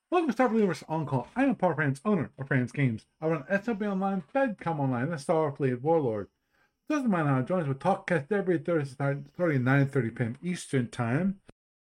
Welcome to Starfleet Universe On Call. I am Paul Franz, owner of Franz Games. I run SW Online, FedCom Online, and Starfleet Warlord. Doesn't mind how join us with TalkCast every Thursday starting at 9:30 p.m. Eastern Time.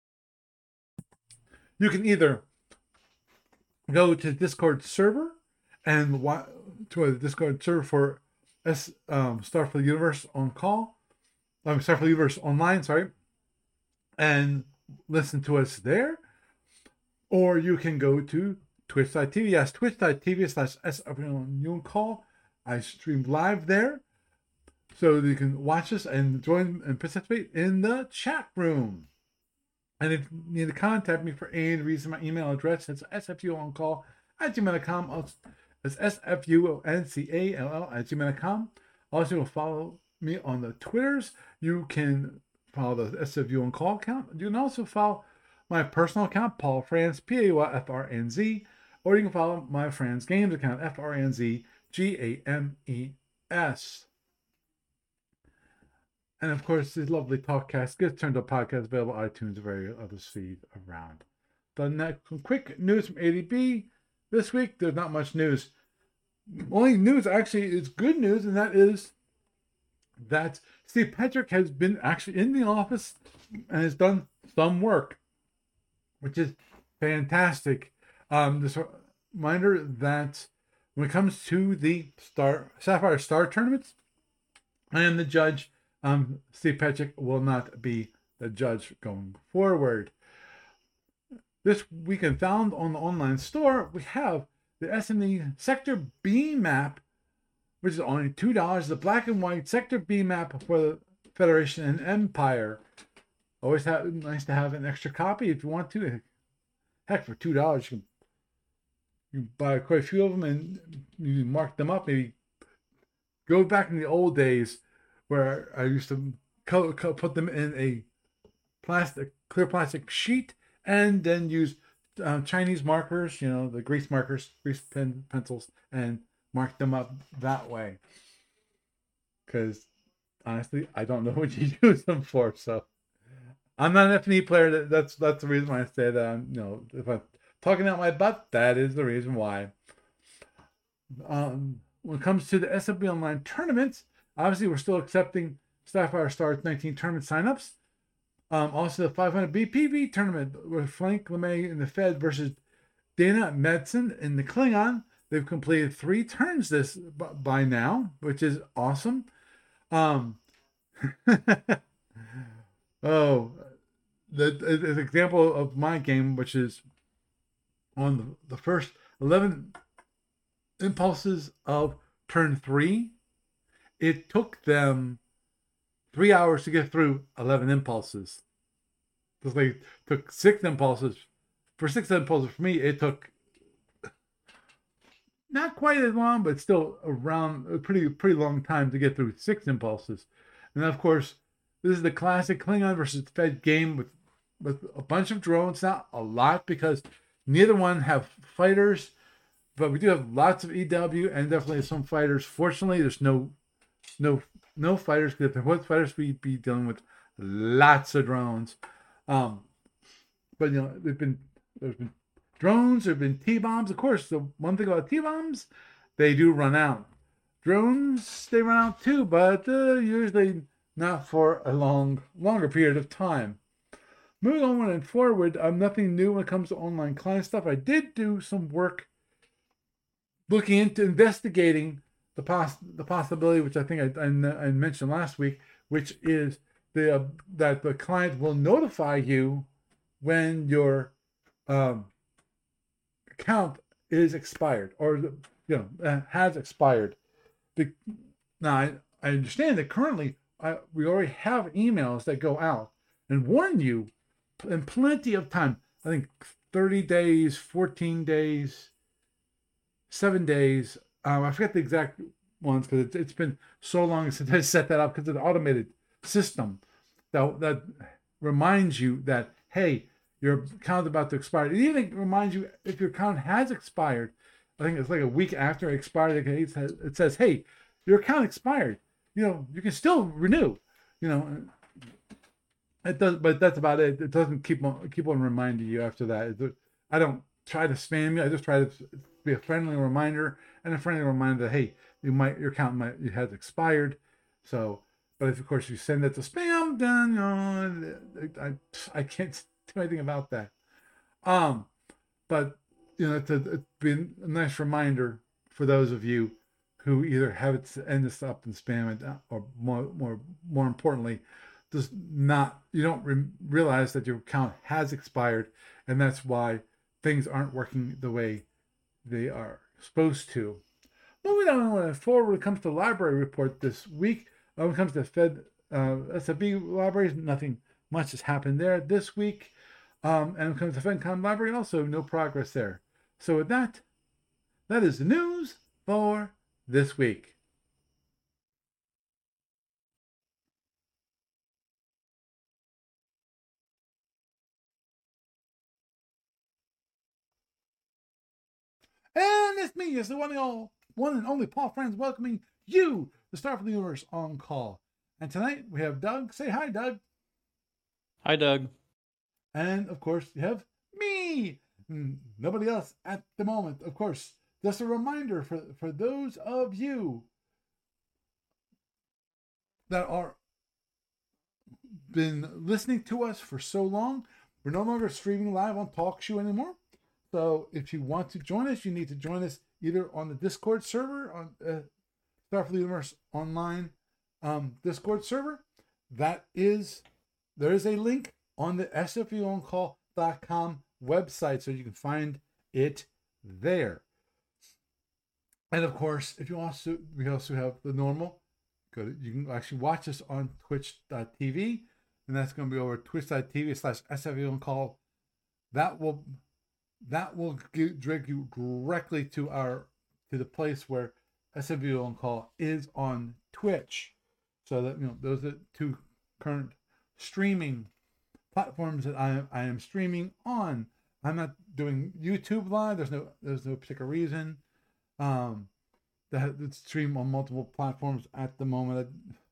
You can either go to the Discord server and to a Discord server for Starfleet Universe On Call. Starfleet Universe Online, sorry, and listen to us there. Or you can go to twitch.tv. Yes, twitch.tv/SWUncall. I stream live there. So you can watch us and join and participate in the chat room. And if you need to contact me for any reason, my email address is sfuoncall@gmail.com. It's sfuoncall@gmail.com. Also, you'll follow me on the Twitters. You can follow the SFU on Call account. You can also follow my personal account, Paul Franz, PAULFRNZ, or you can follow my Franz Games account, FRNZGAMES. And of course, this lovely TalkCast gets turned to a podcast available on iTunes and various other feeds around. The next quick news from ADB. This week, there's not much news. Only news actually is good news, and that is that Steve Petrick has been actually in the office and has done some work, which is fantastic. This reminder that when it comes to the Sapphire Star tournaments, I am the judge. Steve Petrick will not be the judge going forward. This weekend, found on the online store, we have the SME Sector B map, which is only $2. The black and white Sector B map for the Federation and Empire. Always nice to have an extra copy if you want to. Heck, for $2, you can buy quite a few of them and you mark them up. Maybe go back in the old days where I used to put them in a clear plastic sheet, and then use Chinese markers, the grease markers, pencils, and mark them up that way. Because honestly, I don't know what you use them for. So I'm not an F&E player. That's the reason why I say that. If I'm talking out my butt, that is the reason why. When it comes to the SFB Online tournaments, obviously we're still accepting Sapphire Stars 19 tournament signups. Also, the 500 BPV tournament with Frank LeMay in the Fed versus Dana Madsen in the Klingon. They've completed 3 turns by now, which is awesome. Oh, the example of my game, which is on the first 11 impulses of turn 3, it took them 3 hours to get through 11 impulses. Because they took 6 impulses. For 6 impulses, for me, it took not quite as long, but still around a pretty long time to get through 6 impulses. And of course, this is the classic Klingon versus Fed game with a bunch of drones. Not a lot, because neither one have fighters, but we do have lots of EW and definitely some fighters. Fortunately, there's no fighters, because if there was fighters, we'd be dealing with lots of drones. But there's been drones, there've been T-bombs. Of course, the one thing about T-bombs, they do run out. Drones, they run out too, but usually not for a longer period of time. Moving on and forward, nothing new when it comes to online client stuff. I did do some work looking into investigating the possibility, which I think I mentioned last week, which is that the client will notify you when your account is expired, or has expired. Now I understand that currently we already have emails that go out and warn you in plenty of time. I think 30 days, 14 days, 7 days. I forget the exact ones, because it's been so long since I set that up, because it's an automated system that reminds you that, hey, your account is about to expire. It even reminds you if your account has expired. I think it's like a week after it expired. It says, hey, your account expired. You can still renew. It does, but that's about it. It doesn't keep on reminding you after that. I don't try to spam you. I just try to be a friendly reminder and a friendly reminder that, hey, your account has expired. So, but if of course you send it to spam, then I can't do anything about that. But it's been a nice reminder for those of you who either have it end this up and spam it, or more importantly, does not you don't realize that your account has expired, and that's why things aren't working the way they are supposed to. Moving on forward, when it comes to library report this week, when it comes to Fed SFB libraries, nothing much has happened there this week. And when it comes to FedCom library, also no progress there. So with that is the news for this week. And it's me, it's the one and only Paul Franz, welcoming you, the Starfleet Universe on Call. And tonight we have Doug. Say hi, Doug. Hi, Doug. And of course, you have me. Nobody else at the moment. Of course, just a reminder for those of you that are been listening to us for so long, we're no longer streaming live on TalkShoe anymore. So if you want to join us, you need to join us either on the Discord server, on Starfleet Universe Online Discord server. There is a link on the sfuoncall.com website, so you can find it there. And of course, if you we also have the normal. You can actually watch us on twitch.tv, and that's going to be over twitch.tv/sfuoncall. That will drag you directly to the place where SFU on Call is on Twitch. So that those are two current streaming platforms that I am streaming on. I'm not doing YouTube live. There's no particular reason that stream on multiple platforms at the moment.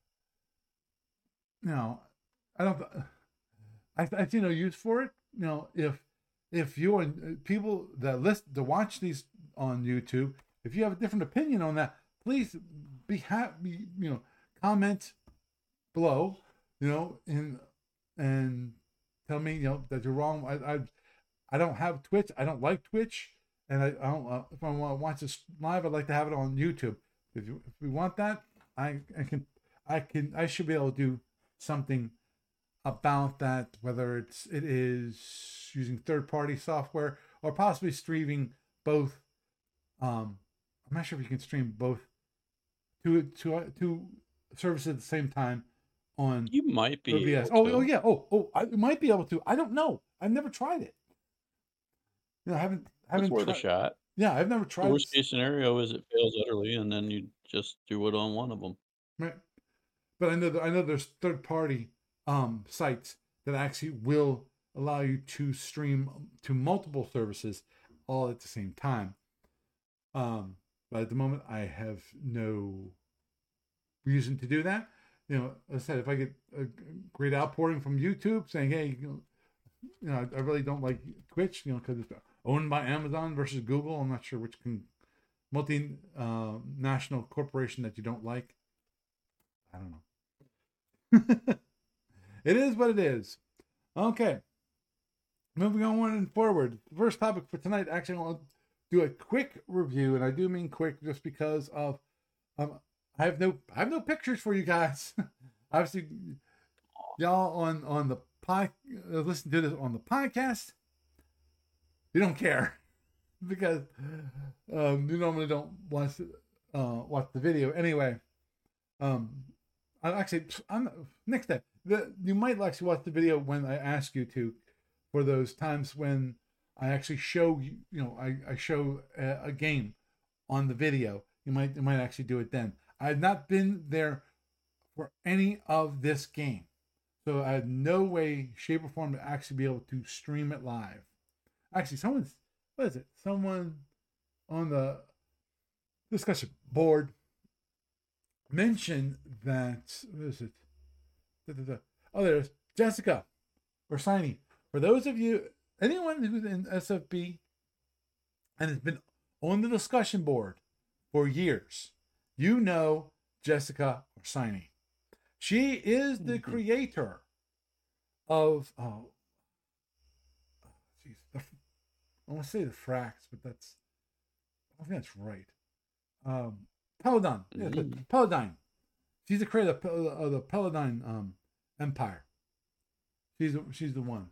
I see no use for it. If you and people that watch these on YouTube, if you have a different opinion on that, please be happy. Comment below. And tell me that you're wrong. I don't have Twitch. I don't like Twitch, and I don't. If I want to watch this live, I'd like to have it on YouTube. If we want that, I should be able to do something about that, whether it is using third-party software or possibly streaming both. I'm not sure if you can stream both two services at the same time on. You might be OBS. able to. Oh yeah. I might be able to. I don't know. I've never tried it. I haven't. It's worth a shot. Yeah, I've never tried. The worst case scenario is it fails utterly, and then you just do it on one of them. Right. But I know there's third-party sites that actually will allow you to stream to multiple services all at the same time. But at the moment, I have no reason to do that. As I said, if I get a great outpouring from YouTube saying, "Hey, I really don't like Twitch," because it's owned by Amazon versus Google. I'm not sure which multinational corporation that you don't like. I don't know. It is what it is. Okay. Moving on forward. The first topic for tonight, actually, I want to do a quick review, and I do mean quick just because of I have no pictures for you guys. Obviously, y'all on the listen to this on the podcast. You don't care because you normally don't watch the video anyway. Next time you might actually watch the video when I ask you to, for those times when I actually show you. I show a game on the video. You might actually do it then. I have not been there for any of this game, so I had no way, shape, or form to actually be able to stream it live. Actually, someone on the discussion board mentioned that, what is it? Oh, there's Jessica Orsini. For those of you, anyone who's in SFB and it's been on the discussion board for years. You know Jessica Orsini. She is the creator of I want to say the Frax, but I don't think that's right. Peladon. Yeah, Paladine. She's the creator of the Paladine Empire. She's the one.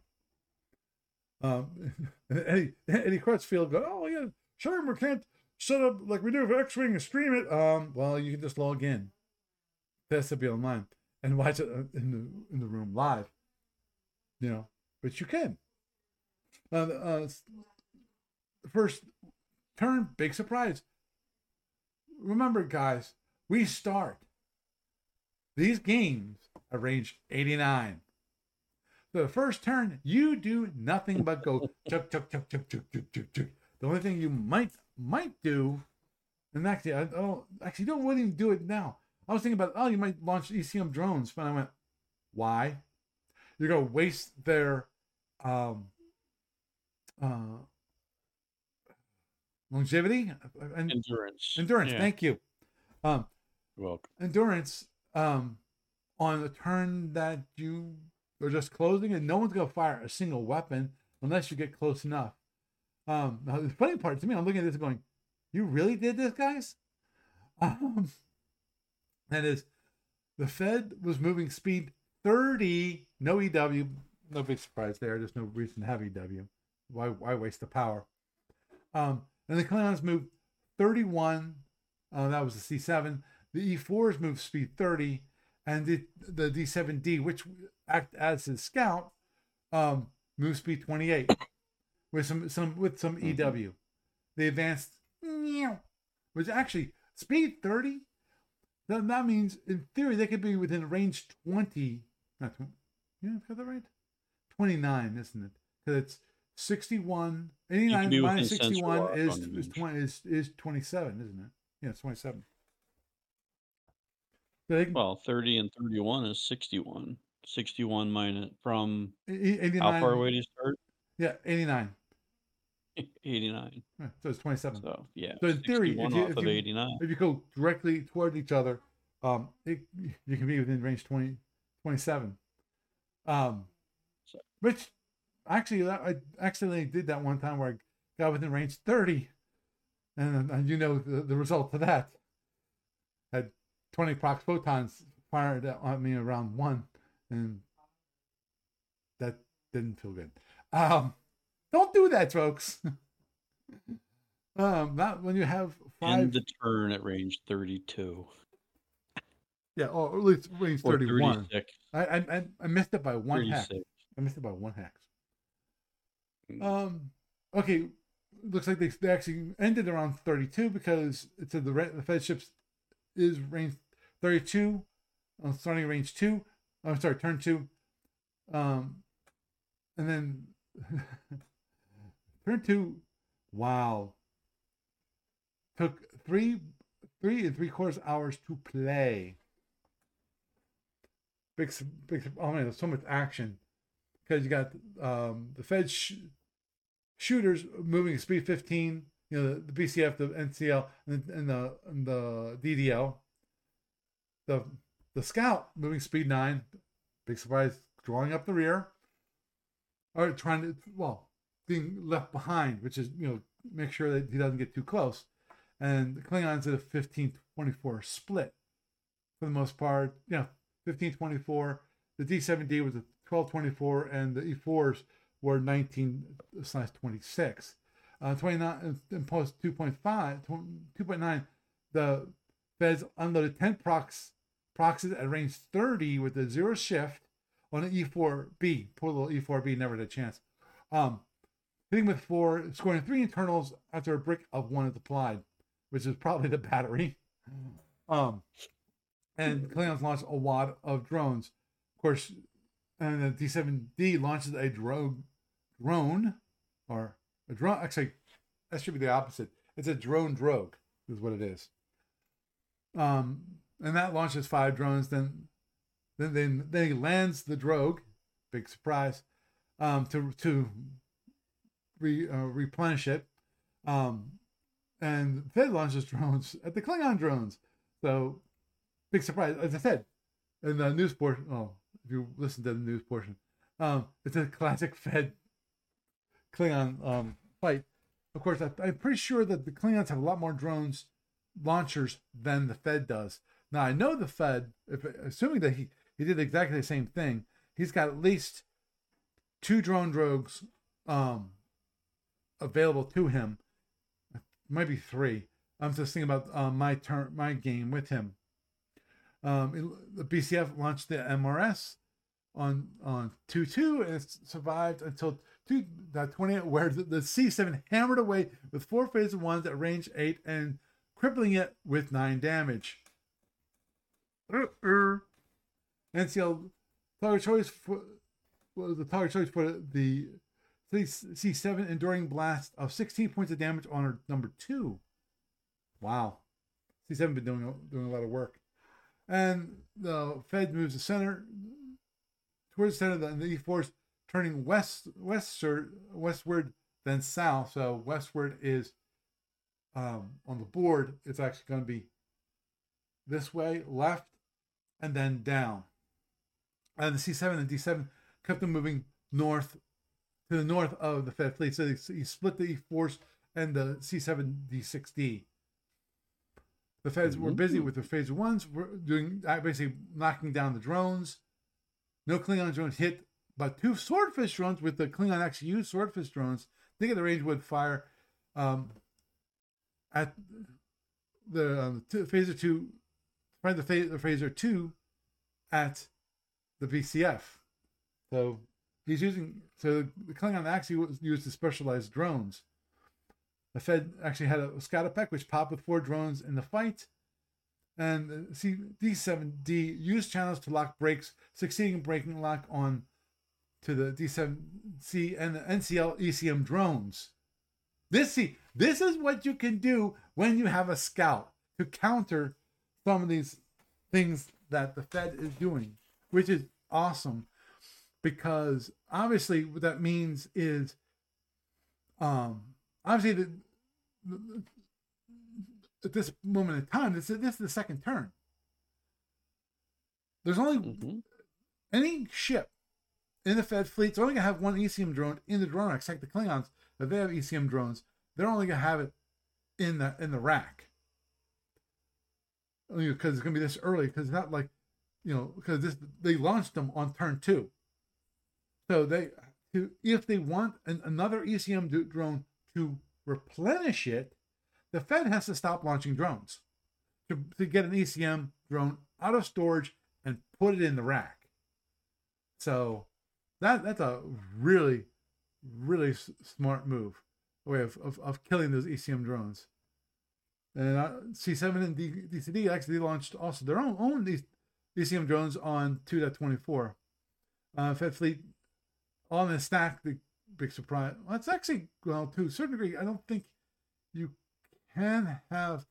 Eddie Crutchfield goes, oh yeah, sure, we can't set up like we do for X-Wing and stream it. Well, you can just log in, test to be online, and watch it in the room live. But you can. The first turn, big surprise. Remember, guys, we start these games at range 89. The first turn, you do nothing but go chuk chuk chuk chuk chuk chuk chuk chuk. The only thing you might do, and actually I don't really do it now. I was thinking about, you might launch ECM drones, but I went, why? You're gonna waste their longevity and endurance. Yeah. Thank you. You're welcome. Endurance on the turn that you are just closing, and no one's gonna fire a single weapon unless you get close enough. Now the funny part to me, I'm looking at this going, you really did this, guys? That is, the Fed was moving speed 30, no EW, no big surprise there. There's no reason to have EW. Why waste the power? And the Klingons moved 31. That was the C7. The E4s moved speed 30, and the D7D, which act as his scout, moved speed 28 with some EW. They advanced, which actually speed 30. That means in theory they could be within range 20. Not 20. Yeah, is that right? 29, isn't it? Because it's 61. 89 minus 61 is 27, isn't it? Yeah, it's 27. Well, 30 and 31 is 61. 61 minus from 89. How far away do you start? Yeah, 89. 89. Yeah, so it's 27. So yeah. So in theory, if 89. If you go directly toward each other, you can be within range 27. Which actually, I accidentally did that one time where I got within range 30, and the result of that. Had 20 prox photons fired at me around 1, and that didn't feel good. Don't do that, folks. Not when you have 5. End the turn at range 32. Yeah, or at least range 31. 36. I missed it by 1 hex. 36. I missed it by 1 hex. Okay, looks like they actually ended around 32 because it said the Fed ships is range 32, starting range 2. I'm sorry, turn 2. And then turn 2, wow. Took 3 3.75 hours to play. Big, oh man, there's so much action. Because you got the Fed shooters moving at speed 15, the BCF, the NCL, and the DDL. The Scout moving speed 9, big surprise, drawing up the rear, or being left behind, which is make sure that he doesn't get too close. And the Klingons at a 15-24 split for the most part. 15-24. The D7D was a 12-24, and the E4s were 19/26. 29 and post 2.9. The Feds unloaded 10 proxies at range 30 with a 0 shift on an E4B. Poor little E4B never had a chance. Hitting with 4, scoring 3 internals after a brick of 1 is applied, which is probably the battery. And Klingons launched a wad of drones. Of course, and the D7D launches a drone, or a drone. Actually, that should be the opposite. It's a drone drogue, is what it is. And that launches 5 drones. Then he lands the drogue. Big surprise. To replenish it. And Fed launches drones at the Klingon drones. So big surprise. As I said in the news portion. Oh, if you listen to the news portion, it's a classic Fed Klingon fight. Of course, I'm pretty sure that the Klingons have a lot more drones launchers than the Fed does. Now I know the Fed, assuming that he did exactly the same thing, he's got at least 2 drone drogues available to him. Might be 3. I'm just thinking about my game with him. The BCF launched the MRS on 2-2, and it survived until 28, where the C7 hammered away with 4 phaser ones at range 8 and crippling it with 9 damage. NCL target choice for the C7 enduring blast of 16 points of damage on her number 2. Wow, C7 been doing a lot of work. And the Fed moves the center towards the center, and the E4 turning westward, then south. So westward is on the board. It's actually going to be this way, left, and then down. And the C7 and D7 kept them moving north to the north of the Fed fleet. So he split the E4 and the C7 D6D. The Feds were busy with their phaser ones, doing basically knocking down the drones. No Klingon drones hit, but 2 swordfish drones with the Klingon actually used swordfish drones. They get the range would fire at the phaser 2, find the phaser 2 at the BCF. So the Klingon actually used the specialized drones. The Fed actually had a Scatterpeck, which popped with 4 drones in the fight. And D7D used channels to lock brakes, succeeding in breaking lock on to the D7C and the NCL ECM drones. This is what you can do when you have a scout to counter some of these things that the Fed is doing, which is awesome, because obviously what that means is obviously at this moment in time, this is the second turn. There's only any ship in the Fed fleet. It's only gonna have 1 ECM drone in the drone rack. Except the Klingons, if they have ECM drones, they're only gonna have it in the rack. Because it's gonna be this early. Because it's not like, because they launched them on turn 2. So if they want another ECM drone to replenish it, the Fed has to stop launching drones to get an ECM drone out of storage and put it in the rack. So that's a really, really smart move, a way of killing those ECM drones. And C7 and DCD actually launched also their own ECM drones on 2.24. Fed fleet on the stack. The big surprise. Well, it's actually, to a certain degree, I don't think you can have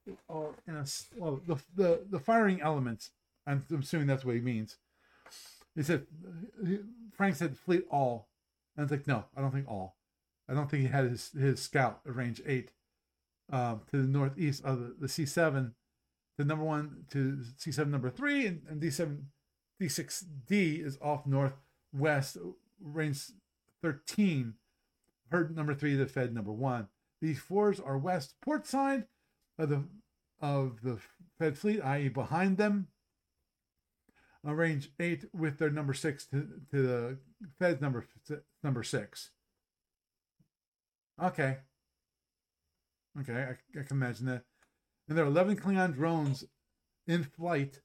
the firing elements. I'm assuming that's what he means. He said, Frank said fleet all, and it's like, no, I don't think all. I don't think he had his scout at range 8 to the northeast of the C7, the number 1 to C7 number 3, and D7 D6D is off northwest, range 13. Heard number 3, the Fed number 1. These 4s are west port side of the Fed fleet, i.e. behind them. Range 8 with their number 6 to the Fed's number 6. Okay, I can imagine that. And there are 11 Klingon drones in flight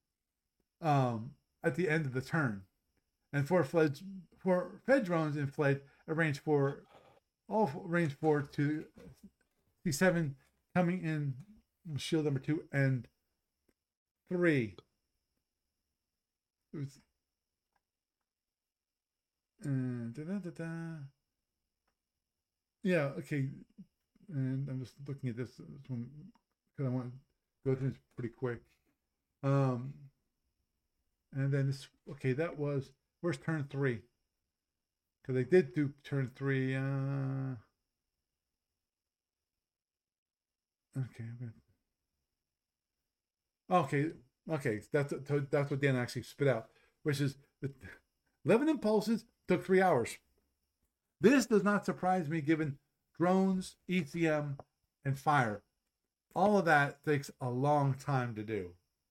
at the end of the turn. And 4 Fed drones in flight at range 4, all range 4 to C7 coming in shield number 2 and 3. Yeah, okay. And I'm just looking at this one because I want to go through this pretty quick. And then this, okay, that was, where's turn 3? Because they did do turn 3. Okay. Okay. Okay. That's what Dan actually spit out, which is 11 impulses took 3 hours. This does not surprise me given drones, ECM, and fire. All of that takes a long time to do.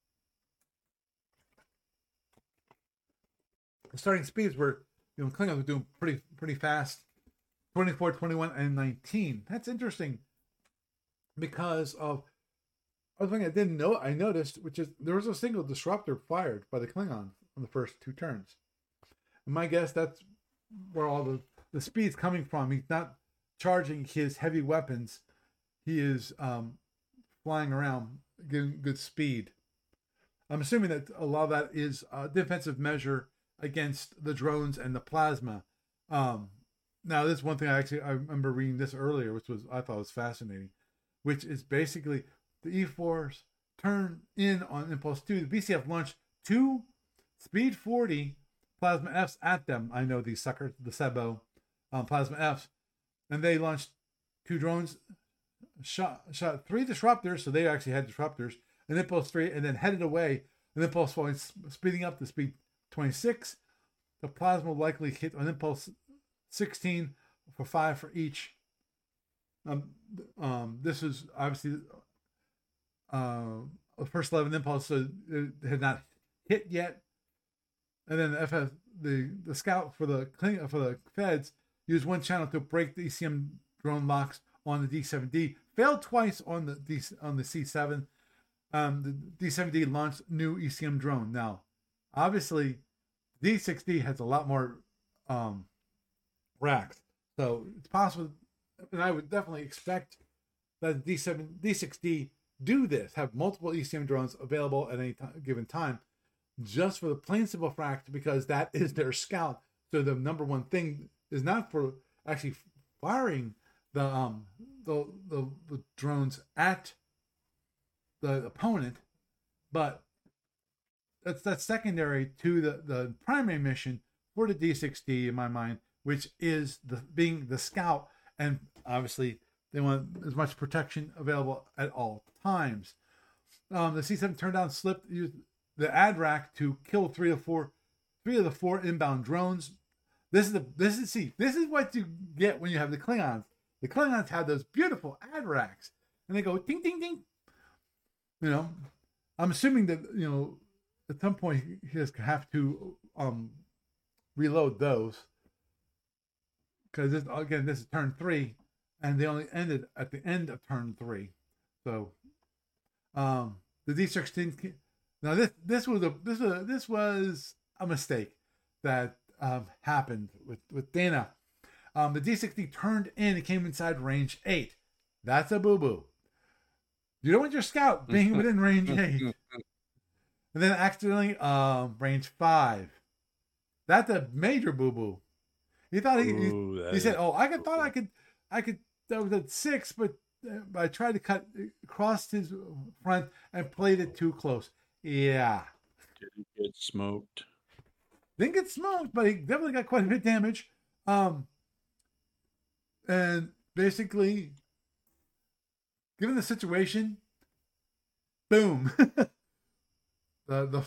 The starting speeds were, Klingons were doing pretty fast. 24, 21, and 19. That's interesting because of other thing I noticed, which is there was a single disruptor fired by the Klingons on the first 2 turns. And my guess that's where all the speed's coming from. He's not charging his heavy weapons. He is flying around, getting good speed. I'm assuming that a lot of that is a defensive measure against the drones and the plasma. Now, this is one thing I remember reading this earlier, which I thought was fascinating, which is basically the E4s turn in on Impulse 2. The BCF launched 2 Speed 40 Plasma Fs at them. I know these suckers, the Sebo Plasma Fs. And they launched 2 drones, shot 3 disruptors, so they actually had disruptors, and Impulse 3, and then headed away. And Impulse 4, speeding up to speed 26. The plasma will likely hit on Impulse 16 for 5 for each. This is obviously the first 11 impulse, so it had not hit yet. And then the scout for the feds used 1 channel to break the ECM drone locks on the D7D. Failed twice on the C7. The D7D launched new ECM drone. Now, obviously, D6D has a lot more racks, so it's possible, and I would definitely expect that D6D do this, have multiple ECM drones available at any given time, just for the plain simple fact because that is their scout. So the number one thing is not for actually firing the drones at the opponent, but that's secondary to the primary mission for the D6D in my mind, which is being the scout, and obviously they want as much protection available at all times. The C7 turned down slipped, used the ADRAC to kill 3 of the 4 inbound drones. This is what you get when you have the Klingons. The Klingons have those beautiful ADRACs, and they go ding ding ding. I'm assuming that at some point he has have to reload those, because this is turn 3, and they only ended at the end of turn 3. So the D16. Now this was a mistake that happened with Dana. The D60 turned in. It came inside range 8. That's a boo boo. You don't want your scout being within range 8. And then accidentally range 5. That's a major boo boo. He thought he said, "Oh, I could." That was at 6, but I tried to cut across his front and played it too close. Yeah, didn't get smoked. Didn't get smoked, but he definitely got quite a bit of damage. And basically, given the situation, boom. the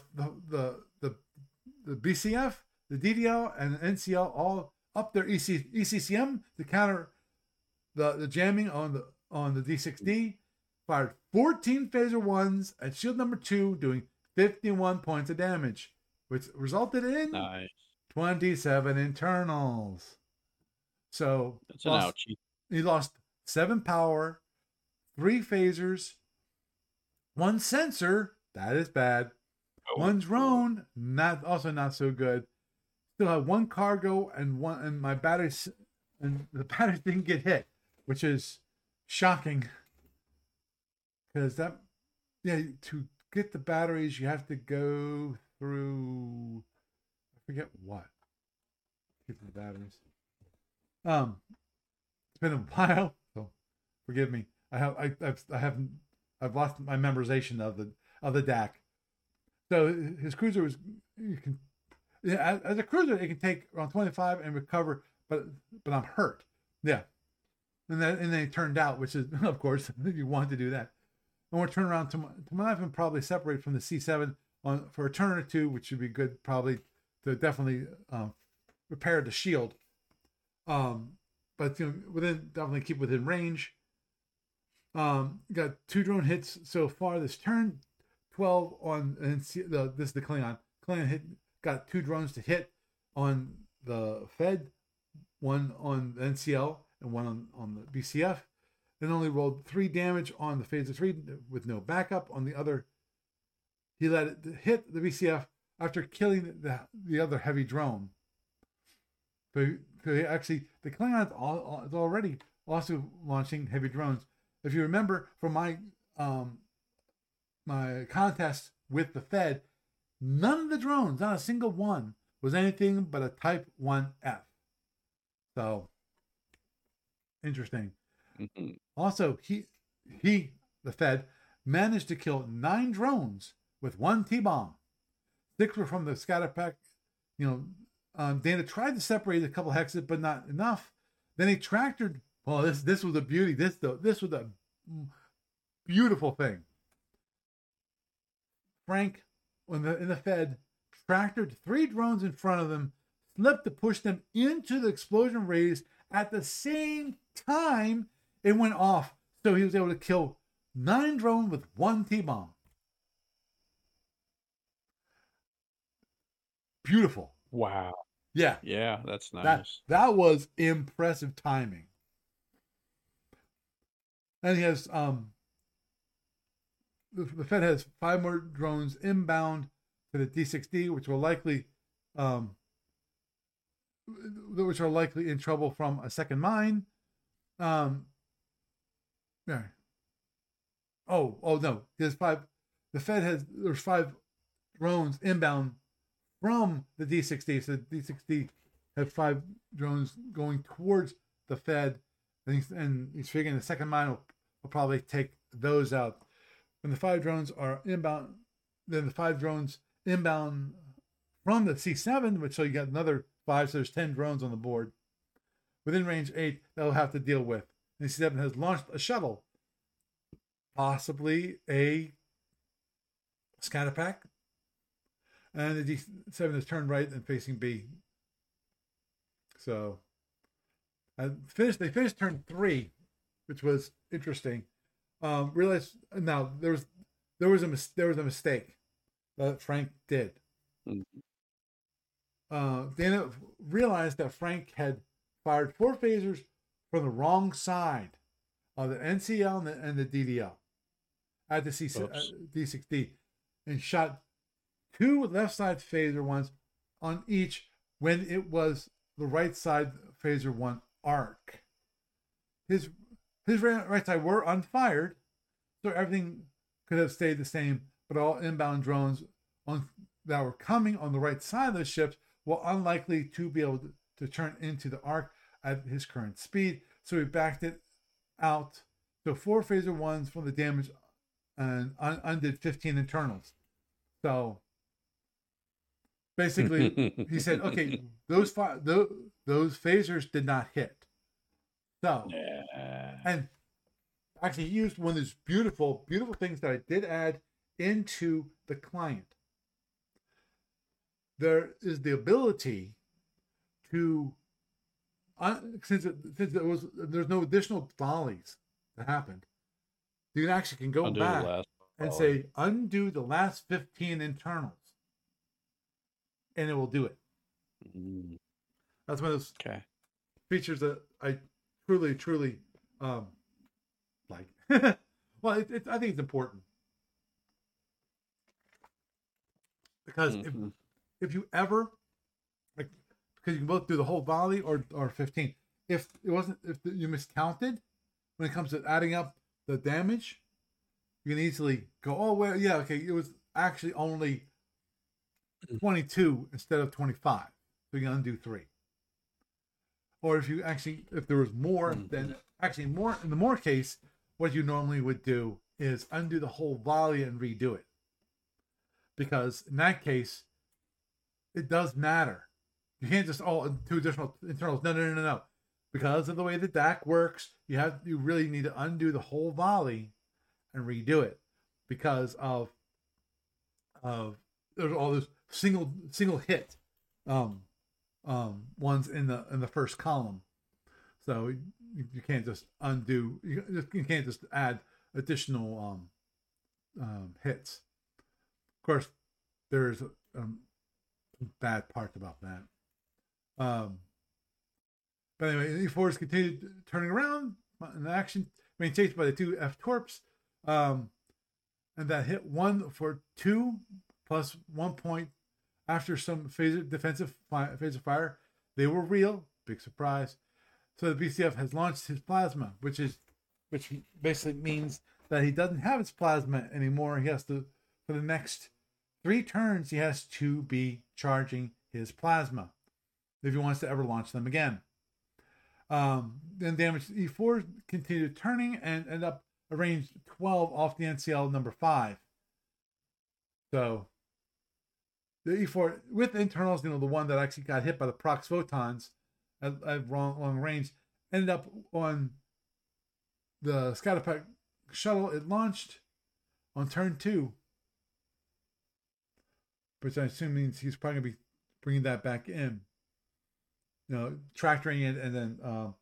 BCF, the DDL, and the NCL all up their ECCM to counter the jamming on the D6D. Fired 14 phaser 1s at shield number 2, doing 51 points of damage, which resulted in 27 internals. So that's an ouchie. He lost 7 power, 3 phasers, 1 sensor. That is bad. 1 drone, not so good. Still have 1 cargo and my batteries, and the batteries didn't get hit, which is shocking. Because to get the batteries, you have to go through, I forget what. Get the batteries. It's been a while, so forgive me. I've lost my memorization of the DAC. So his cruiser was, as a cruiser, it can take around 25 and recover, but I'm hurt. Yeah. and then it turned out, which is of course you want to do that. And we'll turn around to my life and probably separate from the C7 for a turn or two, which would be good probably to definitely repair the shield. But within definitely keep within range. Got 2 drone hits so far this turn, 12 on this is the Klingon. Klingon got 2 drones to hit on the Fed, 1 on the NCL and 1 on the BCF. Then only rolled 3 damage on the Phaser 3 with no backup. On the other, he let it hit the BCF after killing the other heavy drone. So actually, the Klingon is already also launching heavy drones. If you remember from my my contest with the Fed, none of the drones, not a single one, was anything but a Type 1F. So, interesting. Mm-hmm. Also, the Fed, managed to kill 9 drones with 1 T-bomb. 6 were from the scatter pack. Dana tried to separate a couple hexes, but not enough. Then he tractored. Well, this was a beauty. This was a beautiful thing. Frank, in the Fed, tractored 3 drones in front of them, slipped to push them into the explosion rays at the same time it went off. So he was able to kill 9 drones with 1 T-bomb. Beautiful. Wow. Yeah. Yeah, that's nice. That was impressive timing. And he has the Fed has 5 more drones inbound to the D6D, which will likely which are likely in trouble from a second mine. Yeah. Oh no. There's 5. The Fed there's 5 drones inbound from the D6D. So the D6D have 5 drones going towards the Fed, and he's figuring the second mine will probably take those out. When the 5 drones are inbound, then the 5 drones inbound from the C7, which so you got another 5, so there's 10 drones on the board. Within range 8, they'll have to deal with. And the C7 has launched a shuttle, possibly a scatter pack. And the D7 is turned right and facing B. So they finished turn 3, which was interesting. Realized now there was a mistake that Frank did. Dana realized that Frank had fired 4 phasers from the wrong side of the NCL and the DDL at the D6D, and shot 2 left side phaser ones on each when it was the right side phaser 1 arc. His right side were unfired, so everything could have stayed the same, but all inbound drones that were coming on the right side of the ships were unlikely to be able to turn into the arc at his current speed, so he backed it out. So 4 phaser ones from the damage and undid 15 internals. So basically, he said, okay, those phasers did not hit. So, and actually, he used one of those beautiful, beautiful things that I did add into the client. There is the ability to, since there's no additional volleys that happened, you actually can go back and say undo the last 15 internals, and it will do it. That's one of those features that I truly like. Well, I think it's important because if you ever, like, because you can both do the whole volley or 15. If you miscounted when it comes to adding up the damage, you can easily go, oh well, yeah, okay, it was actually only 22 instead of 25, so you can undo 3. Or if there was more, then actually more in the more case, what you normally would do is undo the whole volley and redo it, because in that case, it does matter. You can't just 2 additional internals. No. because of the way the DAC works, you really need to undo the whole volley and redo it because of there's all those single hit ones in the first column. So you can't just undo. You can't just add additional hits. Of course, there's bad parts about that. But anyway, E4s continued turning around in action, being chased by the two F-Torps, and that hit 1 for 2 plus 1 point after some defensive phaser fire. They were real, big surprise. So the BCF has launched his plasma, which basically means that he doesn't have his plasma anymore. He has to, for the next 3 turns, he has to be charging his plasma if he wants to ever launch them again. Then damage E4 continued turning and ended up a range 12 off the NCL number 5. So the E4 with internals, the one that actually got hit by the Prox photons at long range, ended up on the Scatterpack shuttle it launched on turn 2, which I assume means he's probably going to be bringing that back in, tractoring it, and then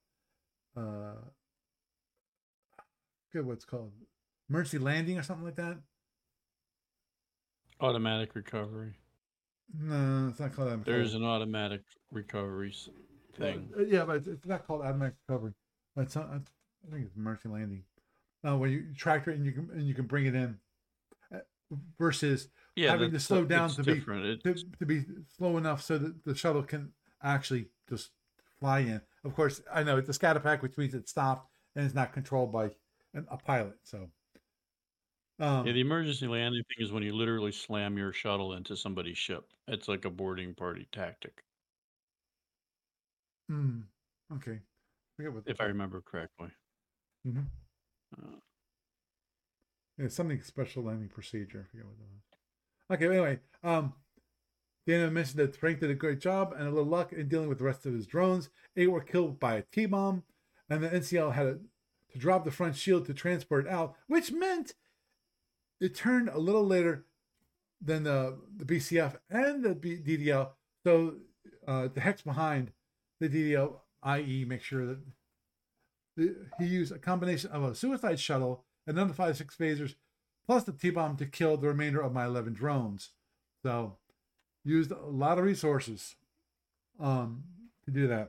forget what it's called, emergency landing or something like that. Automatic recovery. No, it's not called automatic. There's an automatic recovery thing. Yeah, but it's not called automatic recovery. It's not, I think it's emergency landing. When you tractor it and you can bring it in, versus having to slow down to be slow enough so that the shuttle can actually just fly in. Of course, I know it's a Scatterpack, which means it's stopped and it's not controlled by a pilot. So, the emergency landing thing is when you literally slam your shuttle into somebody's ship. It's like a boarding party tactic. Okay. If I remember correctly. Mm-hmm. Yeah, something special landing procedure. I forget what that was. Okay, anyway, Dana mentioned that Frank did a great job and a little luck in dealing with the rest of his drones. 8 were killed by a T-bomb, and the NCL had to drop the front shield to transport it out, which meant it turned a little later than the BCF and the DDL. So the hex behind the DDL, i.e., make sure that he used a combination of a suicide shuttle and another 5-6 phasers, plus the T-bomb to kill the remainder of my 11 drones. So, used a lot of resources to do that,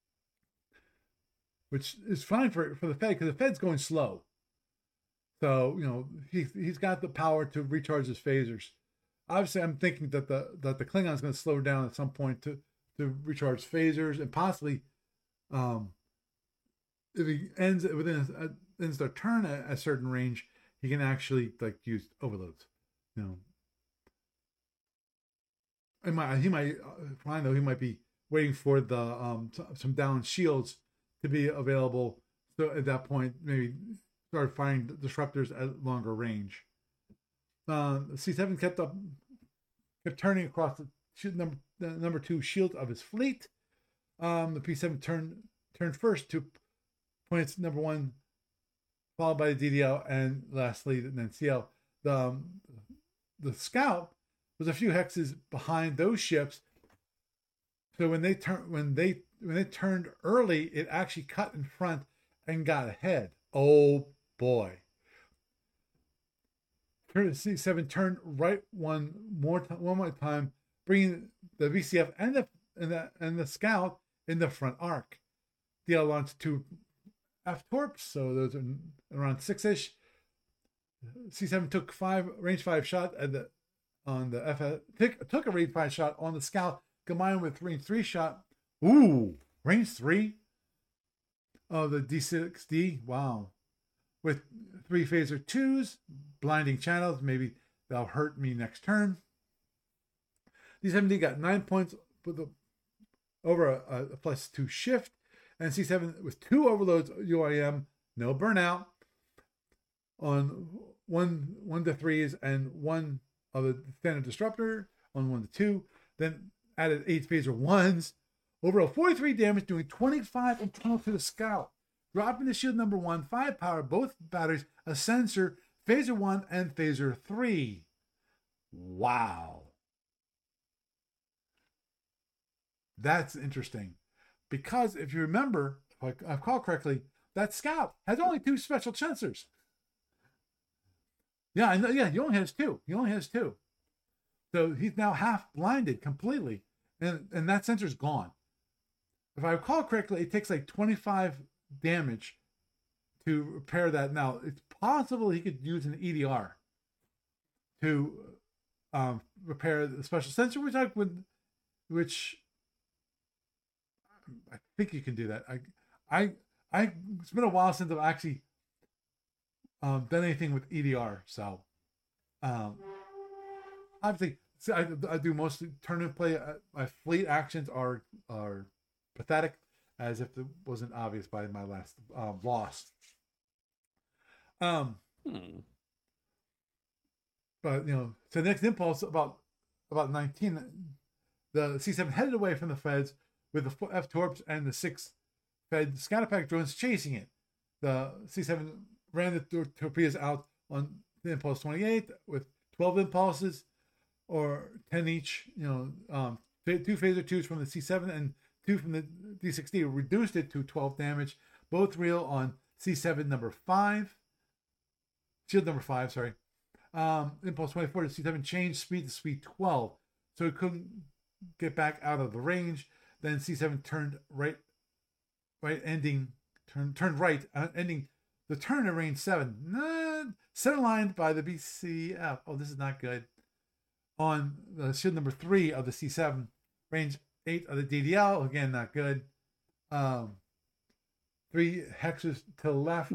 which is fine for the Fed, because the Fed's going slow. So, he's got the power to recharge his phasers. Obviously, I'm thinking that the Klingon's going to slow down at some point to recharge phasers, and possibly, if he ends their turn at a certain range, he can actually use overloads. He might find, though, he might be waiting for the some down shields to be available. So at that point, maybe start firing disruptors at longer range. C7 kept turning across the number 2 shield of his fleet. The P7 turned first to points number 1, followed by the DDL, and lastly the NCL. The Scout was a few hexes behind those ships, so when they turned early, it actually cut in front and got ahead. Oh boy! C7 turned right one more time, bringing the VCF and the Scout in the front arc. DL launched 2 F-Torps, so those are around 6-ish. C7 took range 5 shot on the F. Took a range 5 shot on the Scout, combined with range 3 shot. Ooh, range 3 of the D6D. Wow, with 3 phaser 2s, blinding channels. Maybe they'll hurt me next turn. D7D got 9 points over a +2 shift. And C7 with 2 overloads UIM, no burnout, on 1 to 3s and 1 of the standard disruptor on 1 to 2. Then added 8 phaser 1s Overall 43 damage, doing 25 internal to the Scout. Dropping the shield number 1, 5 power, both batteries, a sensor, phaser 1 and phaser 3. Wow. That's interesting. Because if you remember, if I recall correctly, that Scout has only 2 special sensors. Yeah, he only has 2. So he's now half blinded completely. And that sensor's gone. If I recall correctly, it takes like 25 damage to repair that. Now, it's possible he could use an EDR to repair the special sensor, which I think you can do that. It's been a while since I've actually done anything with EDR. So, obviously, I do mostly tournament play. My fleet actions are pathetic, as if it wasn't obvious by my last loss. But so the next impulse about 19, the C7 headed away from the Feds with the F-Torps and the 6 Fed Scatterpack drones chasing it. The C7 ran the torpedoes out on the impulse 28 with 12 impulses, or 10 each. 2 phaser 2s from the C7 and 2 from the D6D reduced it to 12 damage. Both real on C7 number 5. Shield number 5, sorry. Impulse 24 to C7 changed speed to speed 12. So it couldn't get back out of the range. Then C7 turned right, ending the turn at range 7. Center lined by the BCF. Oh, this is not good. On the shield number 3 of the C7, range 8 of the DDL, again, not good. 3 hexes to the left.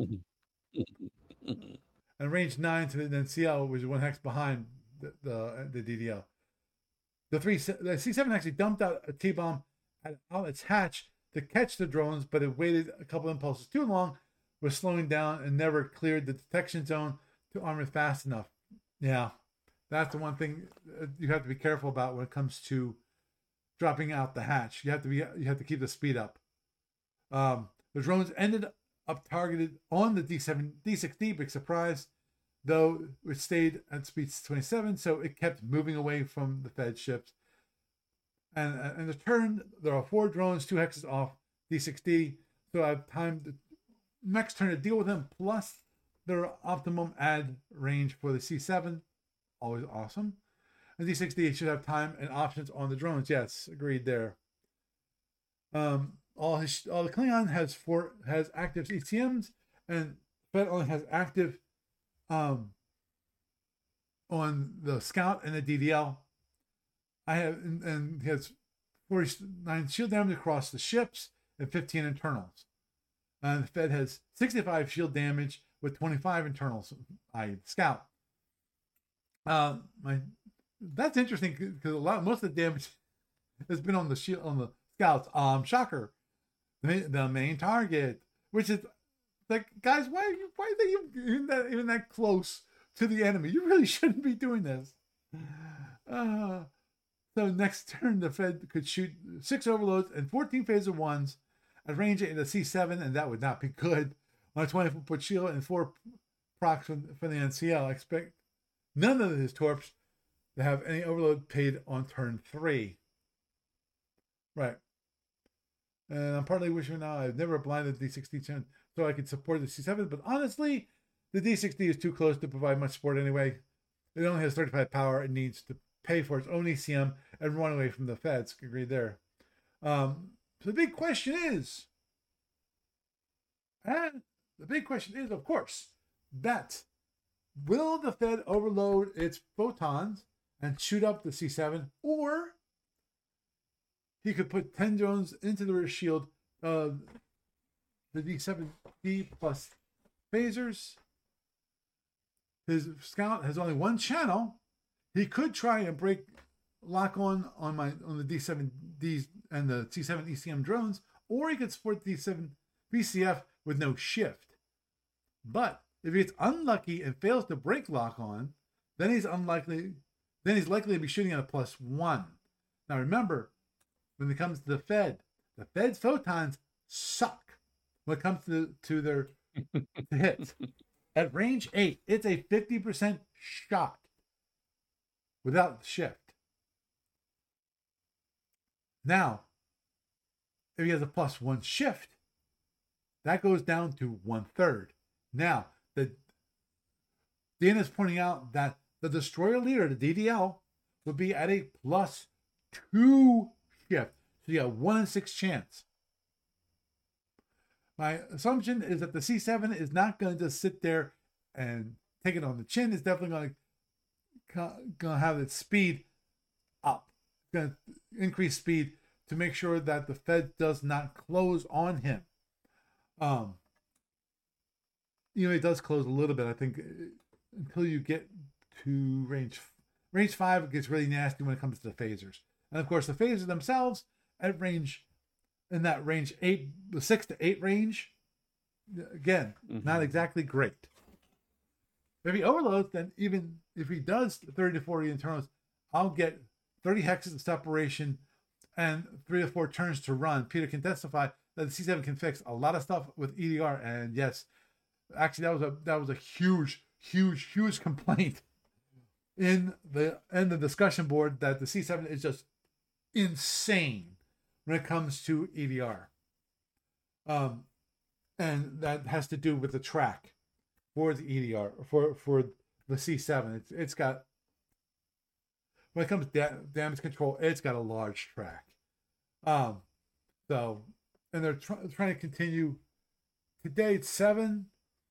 And range 9 to the NCL, which is 1 hex behind the DDL. The C7 actually dumped out a T-bomb out its hatch to catch the drones, but it waited a couple impulses too long, was slowing down, and never cleared the detection zone to arm it fast enough. Yeah, that's the one thing you have to be careful about when it comes to dropping out the hatch. You have to keep the speed up. The drones ended up targeted on the D6D, big surprise, though it stayed at speed 27, so it kept moving away from the Fed ships. And in the turn, there are 4 drones, 2 hexes off D6D, so I have time to next turn to deal with them, plus their optimum add range for the C7, always awesome. And D6D should have time and options on the drones. Yes, agreed there. All the Klingon has active ECMs, and Fed only has active on the Scout and the DDL. And he has 49 shield damage across the ships and 15 internals. And the Fed has 65 shield damage with 25 internals, i.e. Scout. That's interesting because most of the damage has been on the shield, on the Scouts. Shocker, the main target, which is like, guys, why are they even that close to the enemy? You really shouldn't be doing this. So next turn, the Fed could shoot 6 overloads and 14 phaser 1s at range in the C7, and that would not be good. On a 20-foot shield and 4 procs from the NCL. I expect none of his torps to have any overload paid on turn 3. Right. And I'm partly wishing now I've never blinded the D6D so I could support the C7, but honestly, the D6D is too close to provide much support anyway. It only has 35 power. It needs to pay for its own ECM and run away from the Feds. Agreed there. So the big question is, of course, that will the Fed overload its photons and shoot up the C7, or he could put 10 drones into the rear shield of the D7D plus phasers. His Scout has only 1 channel. He could try and lock on the D7Ds and the C7 ECM drones, or he could support D7 BCF with no shift. But if he gets unlucky and fails to break lock on, then he's likely to be shooting at a +1. Now remember, when it comes to the Fed, The Fed's photons suck when it comes to their hits. At range 8, it's a 50% shot without the shift. Now, if he has a +1 shift, that goes down to 1/3. Now, Dana's pointing out that the destroyer leader, the DDL, would be at a +2 shift. So you got 1 in 6 chance. My assumption is that the C7 is not going to just sit there and take it on the chin. It's definitely going to have its speed up. It's going to increase speed to make sure that the Fed does not close on him. It does close a little bit, I think, until you get to range 5. It gets really nasty when it comes to the phasers. And of course, the phasers themselves at in that range 8, the 6 to 8 range, again, not exactly great. If he overloads, then even if he does 30 to 40 internals, I'll get 30 hexes of separation and 3 to 4 turns to run. Peter can testify that the C7 can fix a lot of stuff with EDR. And yes, actually, that was a huge complaint in the discussion board, that the C7 is just insane when it comes to EDR. And that has to do with the track for the EDR, for the C7. It's got, when it comes to damage control, it's got a large track. So, and they're trying to continue. Today it's 7.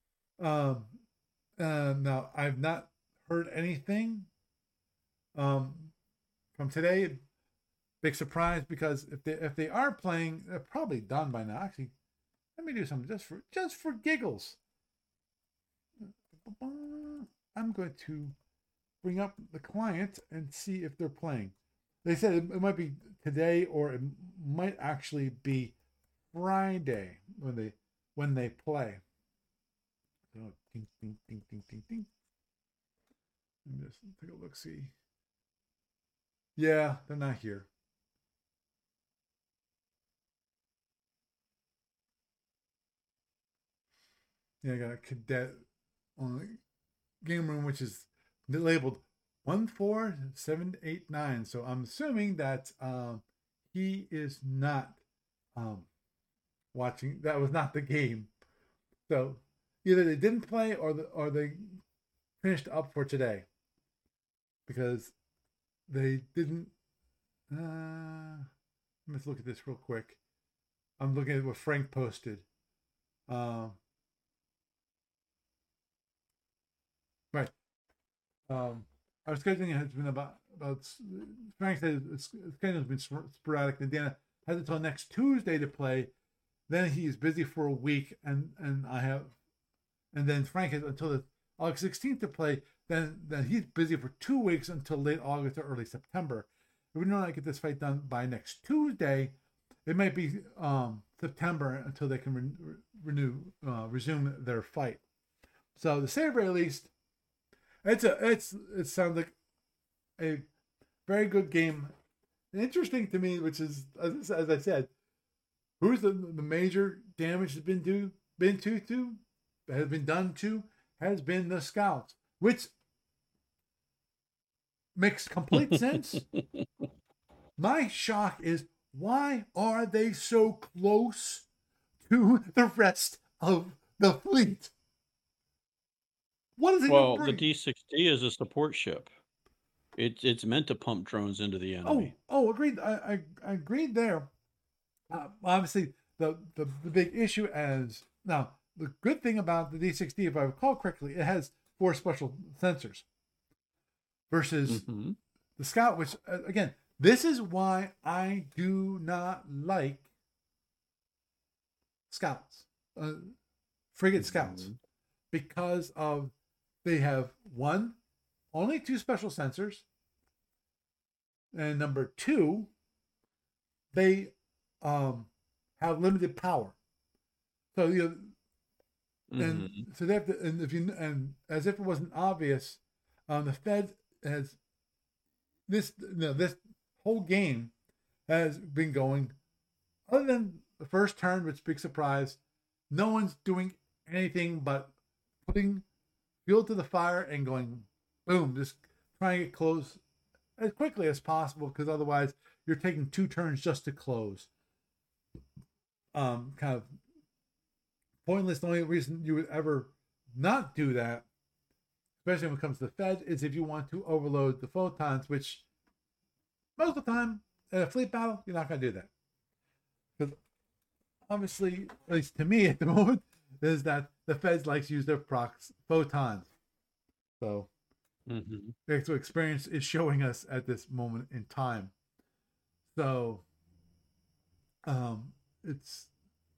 Now I've not heard anything from today. Big surprise, because if they are playing, they're probably done by now. Actually, let me do something just for giggles. I'm going to bring up the client and see if they're playing. They said it might be today, or it might actually be Friday when they play. So, ding, ding, ding, ding, ding, ding. Let me just take a look, see. Yeah, they're not here. Yeah, I got a cadet on the game room, which is labeled 14789. So I'm assuming that he is not watching. That was not the game. So either they didn't play or they finished up for today, because they didn't. Let's look at this real quick. I'm looking at what Frank posted. Right. Our scheduling has been about Frank said it's kind of been sporadic, and Dana has until next Tuesday to play. Then he's busy for a week, and then Frank has until the August 16th to play. Then he's busy for 2 weeks until late August or early September. If we do not get this fight done by next Tuesday, it might be September until they can resume their fight. So to say the very least, it sounds like a very good game. Interesting to me, which is, as I said, who's the major damage has been done to has been the scouts, which makes complete sense. My shock is, why are they so close to the rest of the fleet? What is it? Well, the D6D is a support ship. It's meant to pump drones into the enemy. Oh, agreed. I agreed there. Obviously, the big issue is, now the good thing about the D6D, if I recall correctly, it has 4 special sensors versus the Scout, which again, this is why I do not like Scouts, frigate Scouts, because of they have only 2 special sensors, and number 2, they have limited power. So and so they have to, and as if it wasn't obvious, the Fed has this whole game has been going other than the first turn, which big surprise, no one's doing anything but putting fuel to the fire and going boom, just trying to get close as quickly as possible, because otherwise you're taking 2 turns just to close. Kind of pointless. The only reason you would ever not do that, especially when it comes to the Fed, is if you want to overload the photons, which most of the time in a fleet battle, you're not going to do that. Because obviously, at least to me at the moment, is that the Feds like to use their procs photons. So that's what experience is showing us at this moment in time. So it's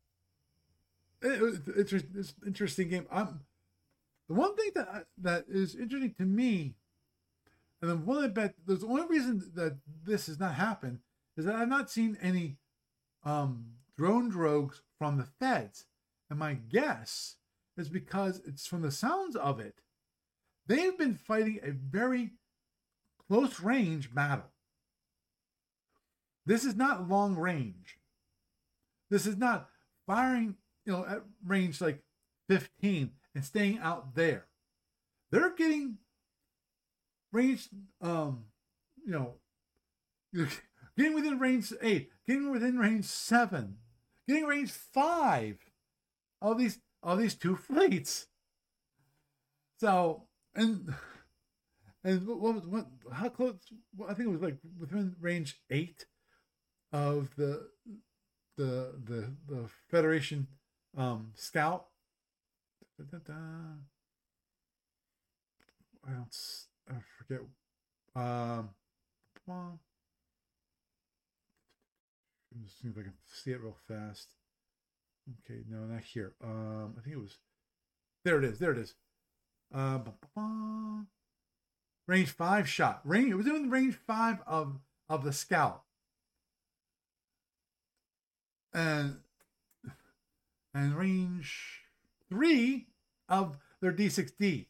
an interesting game. The one thing that is interesting to me, and then one I bet the only reason that this has not happened is that I've not seen any drone drogues from the Feds, and my guess is because it's from the sounds of it, they've been fighting a very close range battle. This is not long range. This is not firing, at range like 15 and staying out there. They're getting range, getting within range 8, getting within range 7, getting range 5 of these 2 fleets. So, and what how close? I think it was like within range 8 of the Federation scout. I forget. Just see if I can see it real fast. Okay, no, not here. I think it was. There it is. There it is. Range 5 shot. It was in range 5 of the scout. And range 3 of their D6D.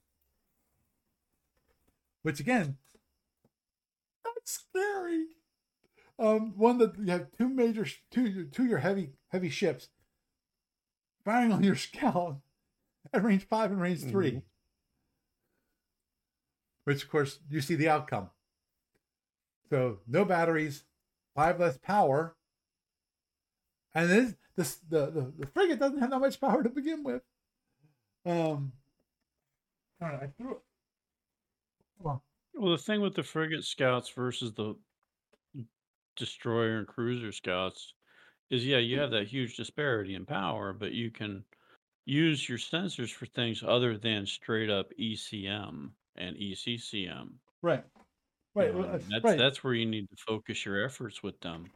Which again, that's scary. One that you have two your heavy ships firing on your scout at range 5 and range 3. Which of course you see the outcome. So no batteries, 5 less power. And the frigate doesn't have that much power to begin with. All right, I threw it. Well, the thing with the frigate scouts versus the destroyer and cruiser scouts is, you have that huge disparity in power, but you can use your sensors for things other than straight up ECM and ECCM. Right. That's where you need to focus your efforts with them.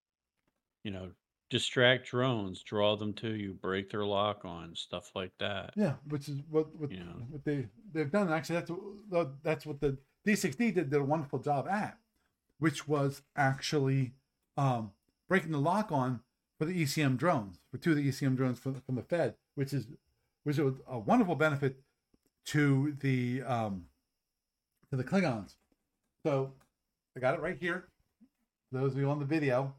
Distract drones, draw them to you, break their lock on, stuff like that. Yeah, which is what they've done. Actually, that's what the D6D did a wonderful job at, which was actually breaking the lock on for the ECM drones, for 2 of the ECM drones from the Fed, which was a wonderful benefit to the Klingons. So I got it right here. Those of you on the video.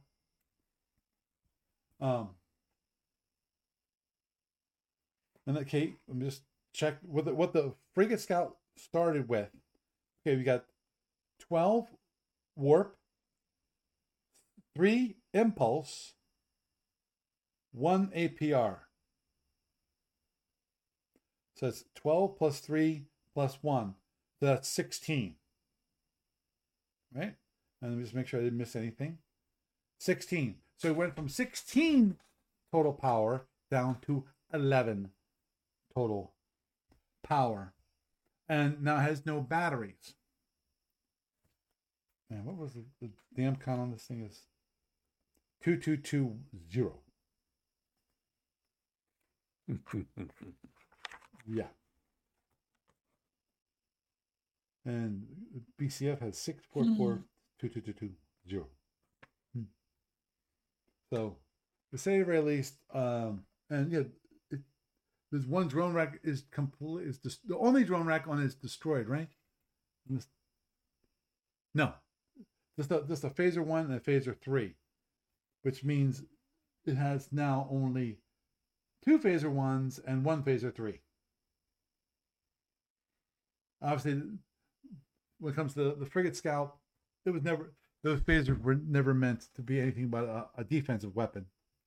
And okay, let me just check what the frigate scout started with. Okay, we got 12 warp, 3 impulse, 1 APR. So it's 12 plus 3 plus 1. So that's 16. Right? And let me just make sure I didn't miss anything. 16. So it went from 16 total power down to 11 total power. And now it has no batteries. Man, what was the damn count on this thing? Is 2220. Yeah. And BCF has 644-22220. So, to say the very least, there's one drone rack is complete. The only drone rack on it is destroyed, right? No, just a phaser 1 and a phaser 3. which means it has now only 2 phaser 1s and 1 phaser 3. Obviously, when it comes to the frigate scout, it was never, those phasers were never meant to be anything but a defensive weapon.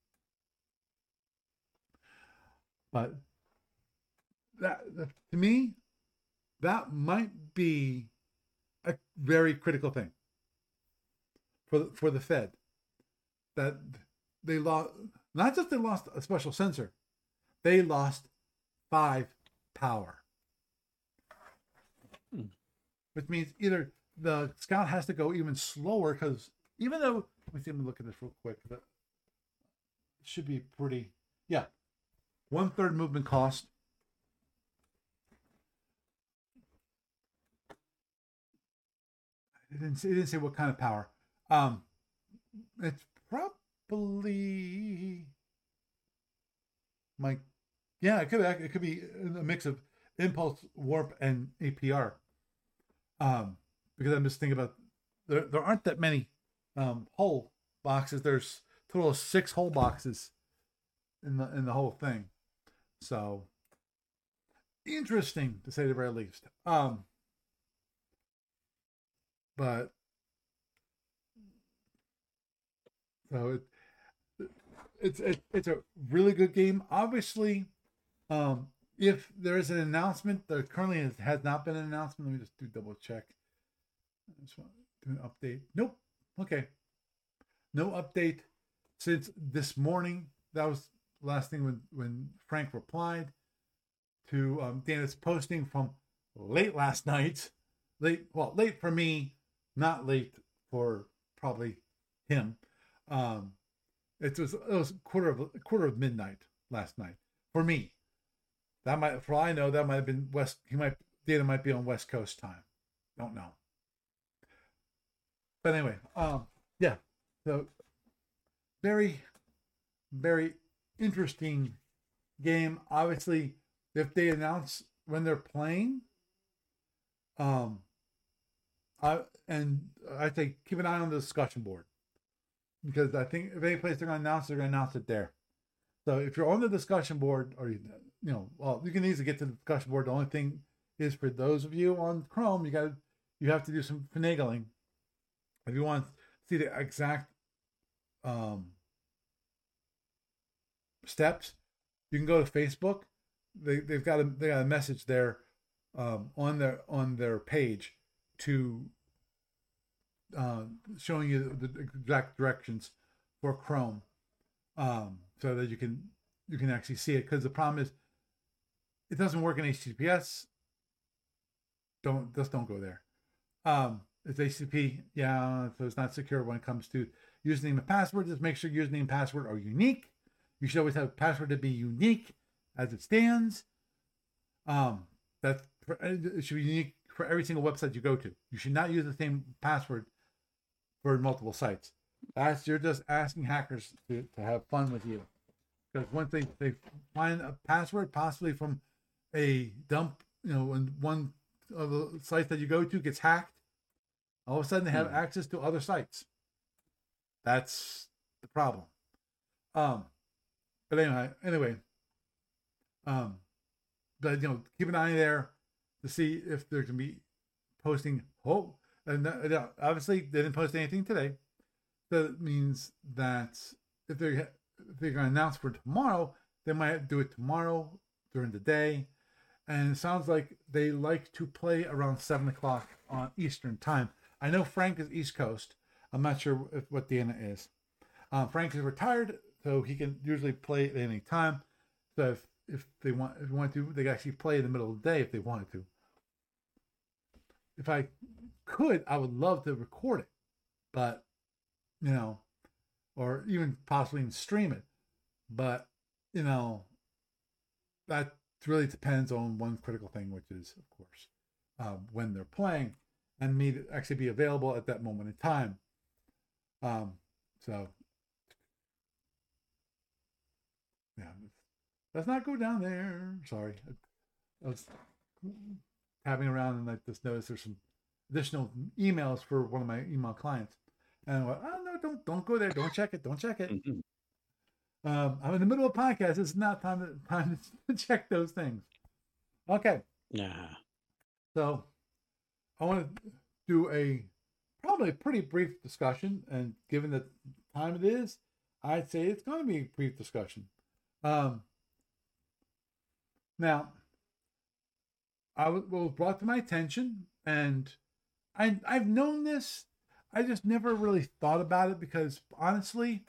But that, to me, that might be a very critical thing for the Fed. That they lost, not just they lost a special sensor, they lost 5 power. Which means either the scout has to go even slower, because even though, let me look at this real quick. It should be pretty, yeah. 1/3 movement cost. It didn't say what kind of power. It's probably it could be a mix of impulse, warp, and APR. Because I'm just thinking about there aren't that many hull boxes. There's a total of 6 hull boxes in the whole thing. So interesting to say the very least. But so it's a really good game. Obviously, if there is an announcement, there currently has not been an announcement. Let me just double check. I just want to do an update. Nope. Okay. No update since this morning. That was the last thing when Frank replied to Dana's posting from late last night. Late for me, not late for probably him. It was quarter of midnight last night for me. That might, for all I know, that might have been Dana might be on West Coast time. Don't know. But anyway, yeah. So very, very interesting game. Obviously, if they announce when they're playing, I think keep an eye on the discussion board, because I think if any place they're going to announce it there. So if you're on the discussion board, or you can easily get to the discussion board. The only thing is, for those of you on Chrome, you have to do some finagling. If you want to see the exact steps, you can go to Facebook. They've got a message there on their page to showing you the exact directions for Chrome, so that you can actually see it. Because the problem is, it doesn't work in HTTPS. Don't go there. It's HTTP, so it's not secure when it comes to username and password. Just make sure username and password are unique. You should always have a password to be unique as it stands. It should be unique for every single website you go to. You should not use the same password for multiple sites. You're just asking hackers to have fun with you. Because once they find a password, possibly from a dump, when one of the sites that you go to gets hacked, all of a sudden they have access to other sites. That's the problem. But anyway, but keep an eye there to see if they're going to be posting. And obviously they didn't post anything today. So that means that if they're going to announce for tomorrow, they might do it tomorrow during the day. And it sounds like they like to play around 7 o'clock on Eastern time. I know Frank is East Coast. I'm not sure what Dana is. Frank is retired, so he can usually play at any time. So if they want to, they can actually play in the middle of the day if they wanted to. If I could, I would love to record it, but or even possibly stream it. But that really depends on one critical thing, which is, of course, when they're playing, and me to actually be available at that moment in time. So yeah, let's not go down there. Sorry, I was tabbing around and I just noticed there's some additional emails for one of my email clients. And I'm like, oh no, don't go there. Don't check it. Don't check it. Mhm. I'm in the middle of a podcast. It's not time to check those things. Okay, Nah. so I want to do probably a pretty brief discussion, and given the time it is, I'd say it's going to be a brief discussion. Now, was brought to my attention, and I've known this. I just never really thought about it because honestly,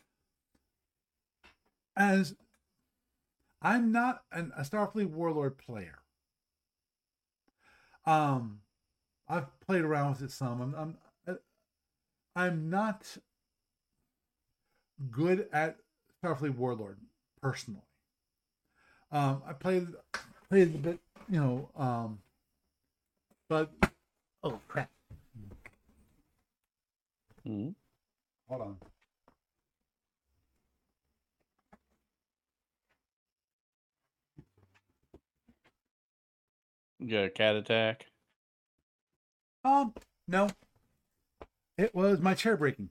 as I'm not a Starfleet Warlord player. I've played around with it some. I'm not good at Starfleet Warlord personally. I played a bit, but oh crap! Mm-hmm. Hold on. You got a cat attack? No, it was my chair breaking.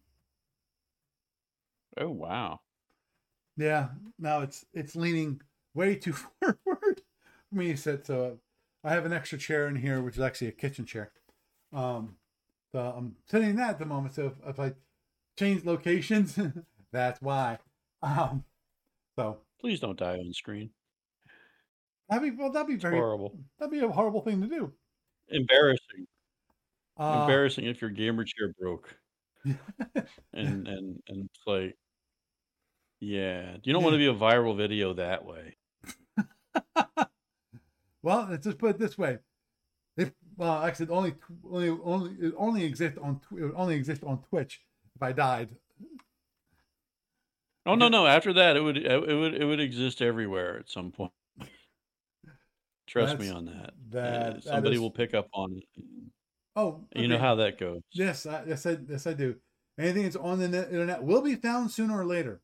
Oh wow! Yeah, now it's leaning way too forward for me to sit. So I have an extra chair in here, which is actually a kitchen chair. So I'm sitting in that at the moment. So if I change locations, that's why. So Please don't die on screen. that'd be It's horrible. That'd be a horrible thing to do. Embarrassing. Embarrassing if your gamer chair broke. and it's like, yeah, you don't want to be a viral video that way. Well, let's just put it this way: actually, it only exists on Twitch. If I died. Oh no! After that, it would exist everywhere at some point. Trust me on that. Somebody will pick up on it. Oh, you know how that goes. Yes, I do. Anything that's on the internet will be found sooner or later.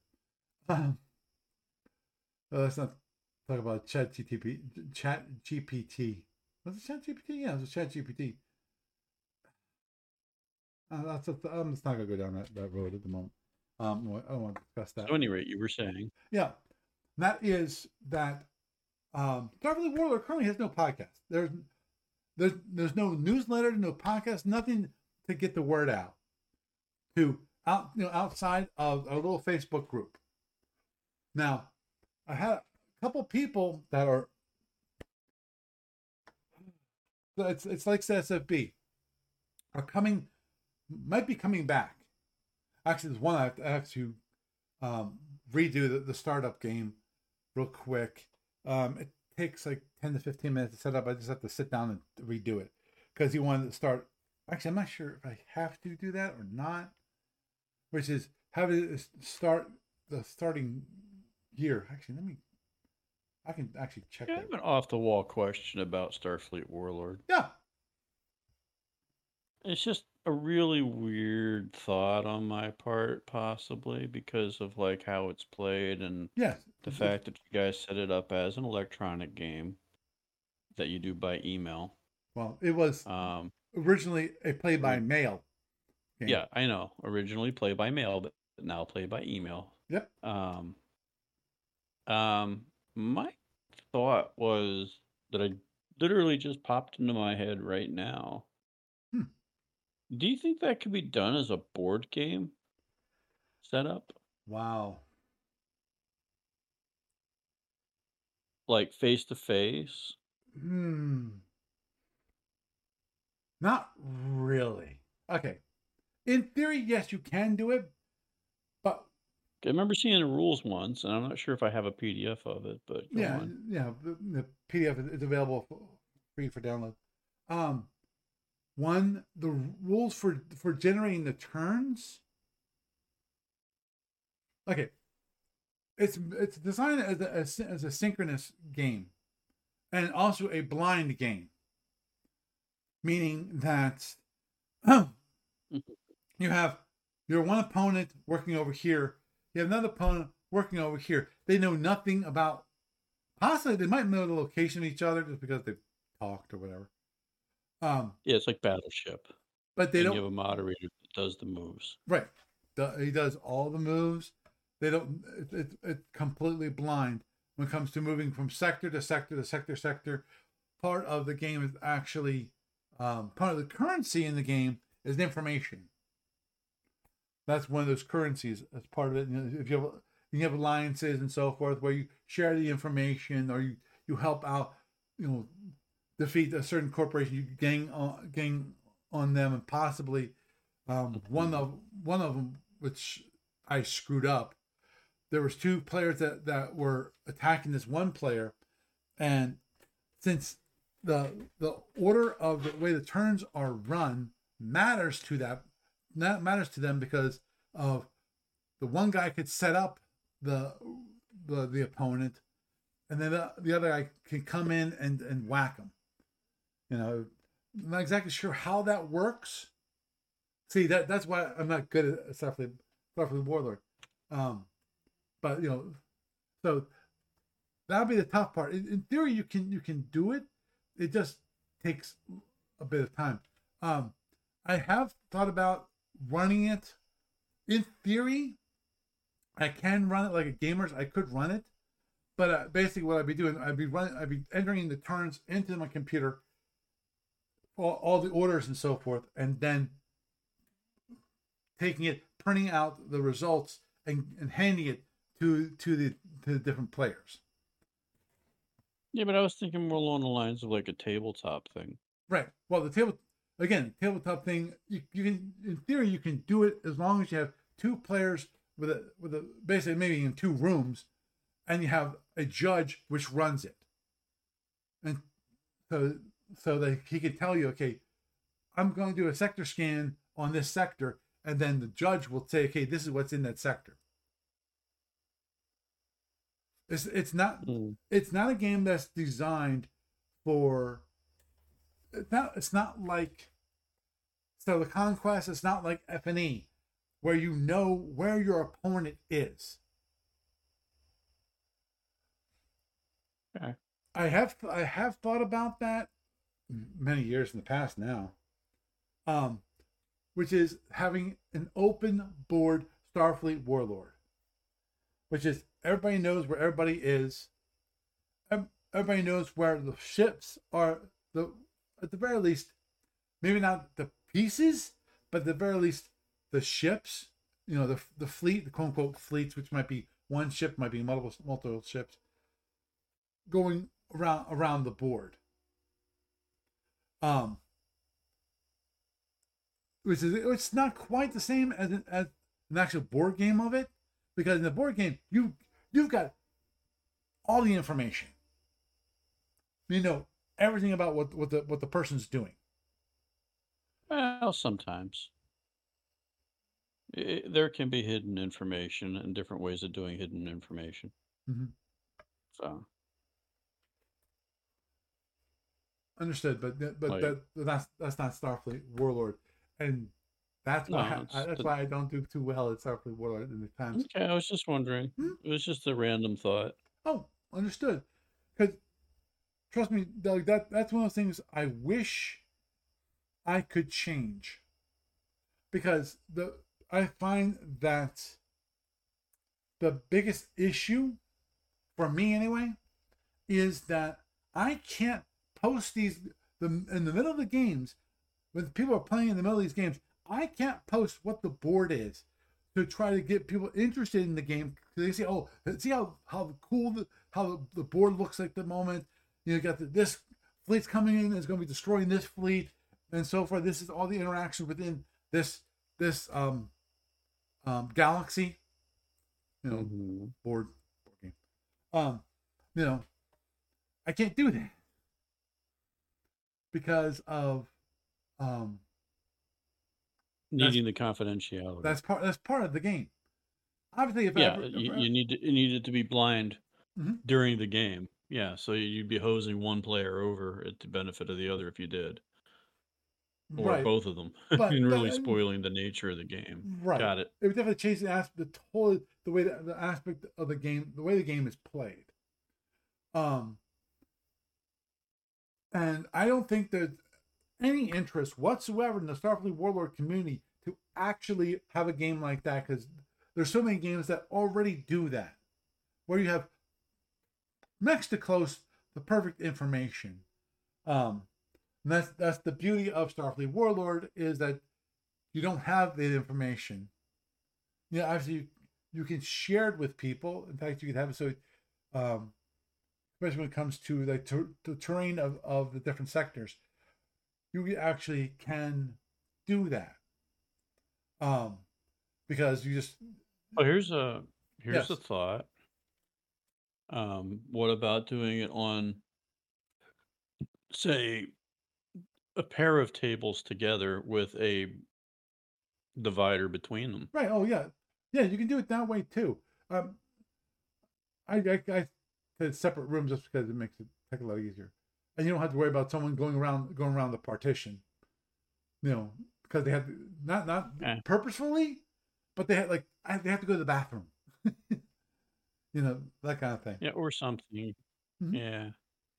Let's not talk about Chat GPT. Was it Chat GPT? Yeah, it was Chat GPT. I'm just not gonna go down that road at the moment. I don't want to discuss that. So, at any rate, you were saying, yeah, that is that. Starfleet Warlord currently has no podcast. There's no newsletter, no podcast, nothing to get the word out outside of a little Facebook group. Now, I had a couple people that are it's like SFB might be coming back. Actually, there's one I have to redo the startup game real quick. It takes like 10 to 15 minutes to set up. I just have to sit down and redo it because he wanted to start. Actually, I'm not sure if I have to do that or not, which is have it start the starting year. Actually, I can actually check I have an off the wall question about Starfleet Warlord. Yeah. It's just a really weird thought on my part, possibly because of like how it's played and the fact that you guys set it up as an electronic game that you do by email. Well, it was originally a play by mail game. Yeah, I know. Originally play by mail, but now play by email. Yep. My thought was that I literally just popped into my head right now. Do you think that could be done as a board game setup? Wow. Like face to face? Not really. Okay. In theory, yes, you can do it, but I remember seeing the rules once, and I'm not sure if I have a PDF of it, but yeah, the PDF is available free for download. The rules for generating the turns. Okay, it's designed as a synchronous game, and also a blind game, meaning that you have your one opponent working over here, you have another opponent working over here. They know nothing about. Possibly they might know the location of each other just because they've talked or whatever. Yeah, it's like Battleship. But they don't. You have a moderator that does the moves. Right. he does all the moves. They don't. It's completely blind when it comes to moving from sector to sector to sector. Part of the game is actually part of the currency in the game is information. That's one of those currencies as part of it. You know, if you have alliances and so forth where you share the information or you help out, you know, defeat a certain corporation, you gang on them, and possibly one of them, which I screwed up. There was two players that were attacking this one player, and since the order of the way the turns are run matters to them because of the one guy could set up the opponent, and then the other guy can come in and whack him. You know, I'm not exactly sure how that works. See, that's why I'm not good at Starfleet Warlord. But you know, so that'll be the tough part. In theory, you can do it. It just takes a bit of time. I have thought about running it. In theory, I can run it like a gamers. I could run it, but basically, what I'd be doing, I'd be entering the turns into my computer, all the orders and so forth, and then taking it, printing out the results, and handing it to the different players. Yeah, but I was thinking more along the lines of like a tabletop thing. Right. Well, the tabletop thing, you can, in theory, you can do it as long as you have two players with a basically maybe in two rooms, and you have a judge which runs it, and so that he could tell you, okay, I'm going to do a sector scan on this sector, and then the judge will say, okay, this is what's in that sector. It's not a game that's designed for. It's not like the Conquest. It's not like FNE, where you know where your opponent is. Okay. I have thought about that many years in the past now, which is having an open board Starfleet Warlord, which is everybody knows where everybody is. Everybody knows where the ships are. At the very least, maybe not the pieces, but at the very least the ships. You know, the fleet, the quote unquote fleets, which might be one ship, might be multiple ships, going around the board. Which is, it's not quite the same as an actual board game of it, because in the board game you've got all the information. You know everything about what the person's doing. Well, sometimes there can be hidden information and different ways of doing hidden information. Mm-hmm. So understood, but that's not Starfleet Warlord, and that's why I don't do too well at Starfleet Warlord in the times. Okay, I was just wondering. It was just a random thought. Oh, understood. Because trust me, Doug, that's one of those things I wish I could change. Because I find that the biggest issue, for me anyway, is that I can't post in the middle of the games, when people are playing in the middle of these games, I can't post what the board is to try to get people interested in the game. They say, oh, see how cool how the board looks like at the moment. You know, got this fleet's coming in, it's going to be destroying this fleet, and so forth. This is all the interaction within this galaxy. You know, board game. You know, I can't do that because of needing the confidentiality. That's part of the game. Obviously, you need it to be blind during the game. Yeah, so you'd be hosing one player over at the benefit of the other if you did, or right. both of them, and really spoiling the nature of the game. Right. Got it. It would definitely change the way the aspect of the game, the way the game is played. And I don't think there's any interest whatsoever in the Starfleet Warlord community to actually have a game like that, because there's so many games that already do that, where you have next to close the perfect information. And that's the beauty of Starfleet Warlord, is that you don't have the information. Obviously you can share it with people. In fact, you can have it so, especially when it comes to like the terrain of the different sectors, you actually can do that. Because you just Well, here's a yes, thought. What about doing it on, say, a pair of tables together with a divider between them? right. Oh yeah, you can do it that way too. Um, I said separate rooms just because it makes it take a lot easier, and you don't have to worry about someone going around the partition. Because they have to, not Eh, purposefully, but they had they have to go to the bathroom. That kind of thing. yeah, or something. Mm-hmm. Yeah.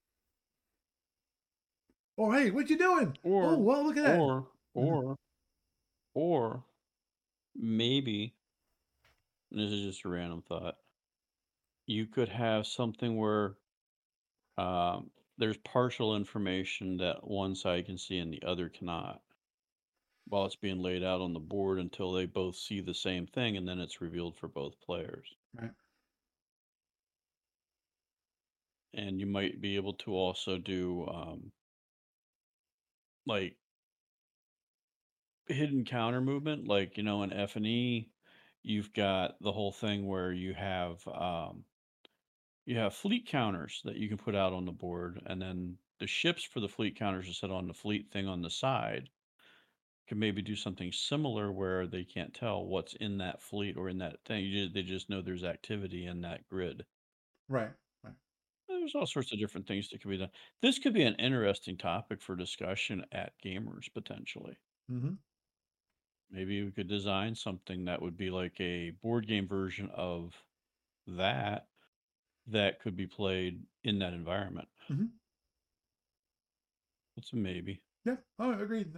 Oh hey, what you doing? Oh Or well, look at that. or or or maybe, this is just a random thought, you could have something where there's partial information that one side can see and the other cannot, while it's being laid out on the board until they both see the same thing, and then it's revealed for both players. Right. And you might be able to also do like hidden counter movement, like in F&E, you've got the whole thing where you have fleet counters that you can put out on the board, and then the ships for the fleet counters are set on the fleet thing on the side. Could maybe do something similar where they can't tell what's in that fleet or in that thing. They just know there's activity in that grid. Right. Right. There's all sorts of different things that could be done. This could be an interesting topic for discussion at Gamers, potentially. Mm-hmm. Maybe we could design something that would be like a board game version of that could be played in that environment. Mm-hmm. It's a maybe. Yeah. Oh, agreed.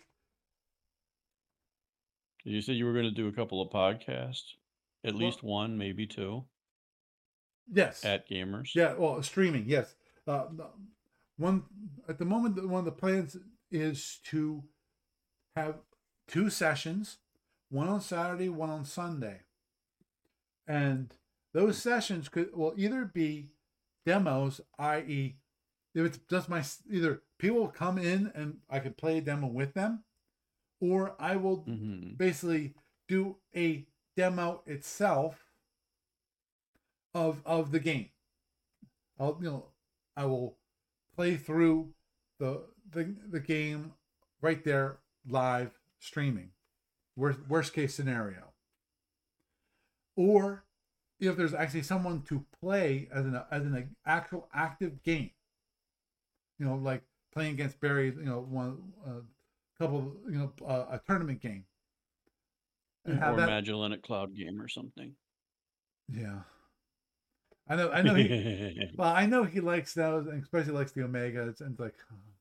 You said you were going to do a couple of podcasts, at least one, maybe two, Yes. at Gamers. Yeah. Well, streaming. Yes. One at the moment, one of the plans is to have 2 sessions, one on Saturday, one on Sunday, and those sessions will either be demos, i.e., if it's just either people will come in and I can play a demo with them, or I will basically do a demo itself of the game. I will play through the game right there live streaming. Worst case scenario. Or if there's actually someone to play as an actual active game, like playing against Barry, a tournament game, and have or Magellanic Cloud game or something. Yeah, I know he. Well, I know he likes those, and especially likes the Omega. It's like,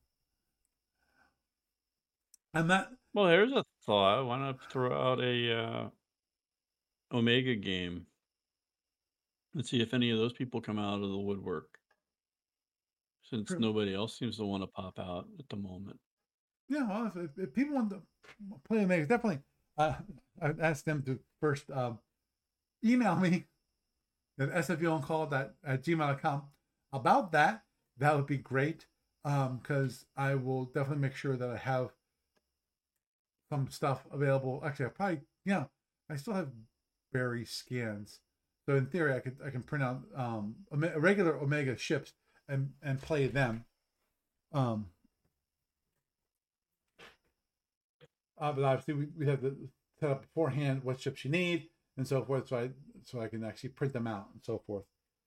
I'm not. Well, here's a thought. Why not throw out a Omega game? Let's see if any of those people come out of the woodwork, since nobody else seems to want to pop out at the moment. Yeah, well, if people want to play Omega, definitely. I asked them to first email me at sfuoncall@gmail.com about that. That would be great, because I will definitely make sure that I have some stuff available. Actually, I still have Barry scans, so in theory, I can print out regular Omega ships and play them. But obviously, we have to set up beforehand what ships you need and so forth, so I can actually print them out and so forth.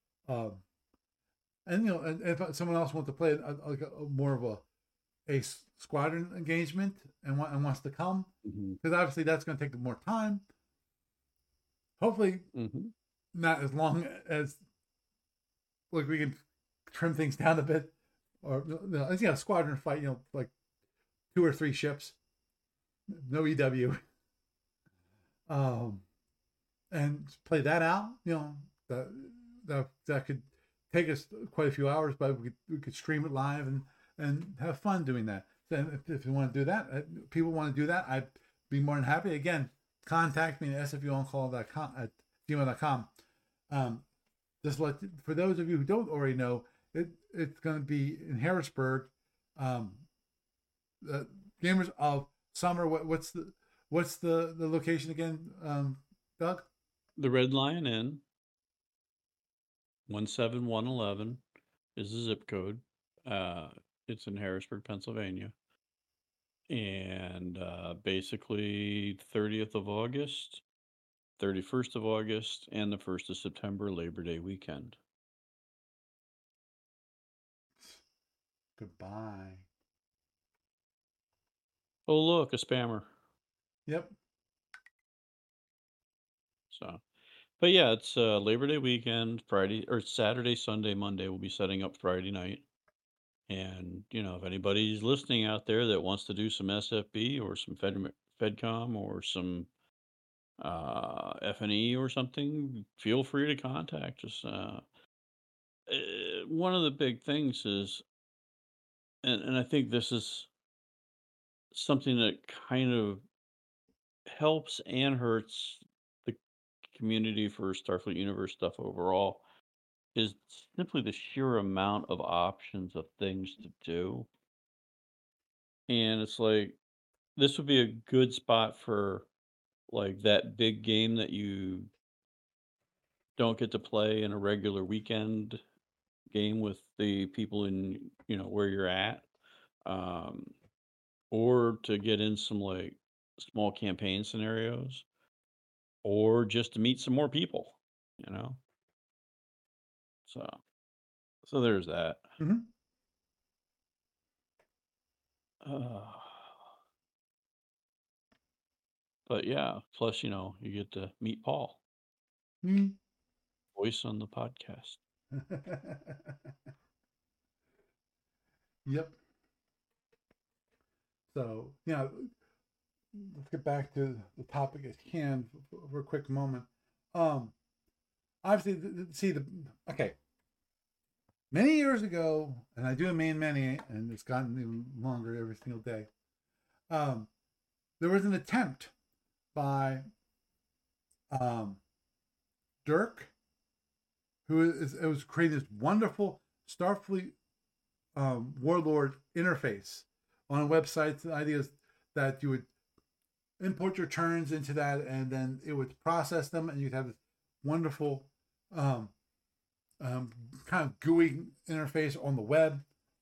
And if someone else wants to play more of a squadron engagement and wants to come, because obviously that's going to take more time. Hopefully, not as long as we can trim things down a bit, or a squadron fight. Like 2 or 3 ships, no EW. and play that out. That could take us quite a few hours, but we could stream it live and have fun doing that. So if you want to do that, people want to do that, I'd be more than happy. Again, contact me at sfuoncall@gmail.com. Just for those of you who don't already know, it's going to be in Harrisburg. The Gamers of Summer. What's the location again, Doug? The Red Lion Inn, 17111 is the zip code. It's in Harrisburg, Pennsylvania. And basically 30th of August, 31st of August, and the 1st of September, Labor Day weekend. Goodbye. Oh, look, a spammer. Yep. So, but yeah, it's Labor Day weekend, Friday or Saturday, Sunday, Monday. We'll be setting up Friday night. And, if anybody's listening out there that wants to do some SFB or some FedCom or some F&E or something, feel free to contact us. One of the big things is, and I think this is something that kind of helps and hurts the community for Starfleet Universe stuff overall, is simply the sheer amount of options of things to do. And it's like, this would be a good spot for like that big game that you don't get to play in a regular weekend game with the people in, where you're at. Or to get in some like small campaign scenarios, or just to meet some more people, you know? So there's that. Mm-hmm. But yeah, plus, you get to meet Paul, Mm-hmm. voice on the podcast. Yep. So, let's get back to the topic at hand for a quick moment. Obviously, okay. Many years ago, and I do mean many, and it's gotten even longer every single day. There was an attempt by Dirk, it was creating this wonderful Starfleet Warlord interface on a website. The idea is that you would import your turns into that, and then it would process them, and you'd have this wonderful kind of GUI interface on the web.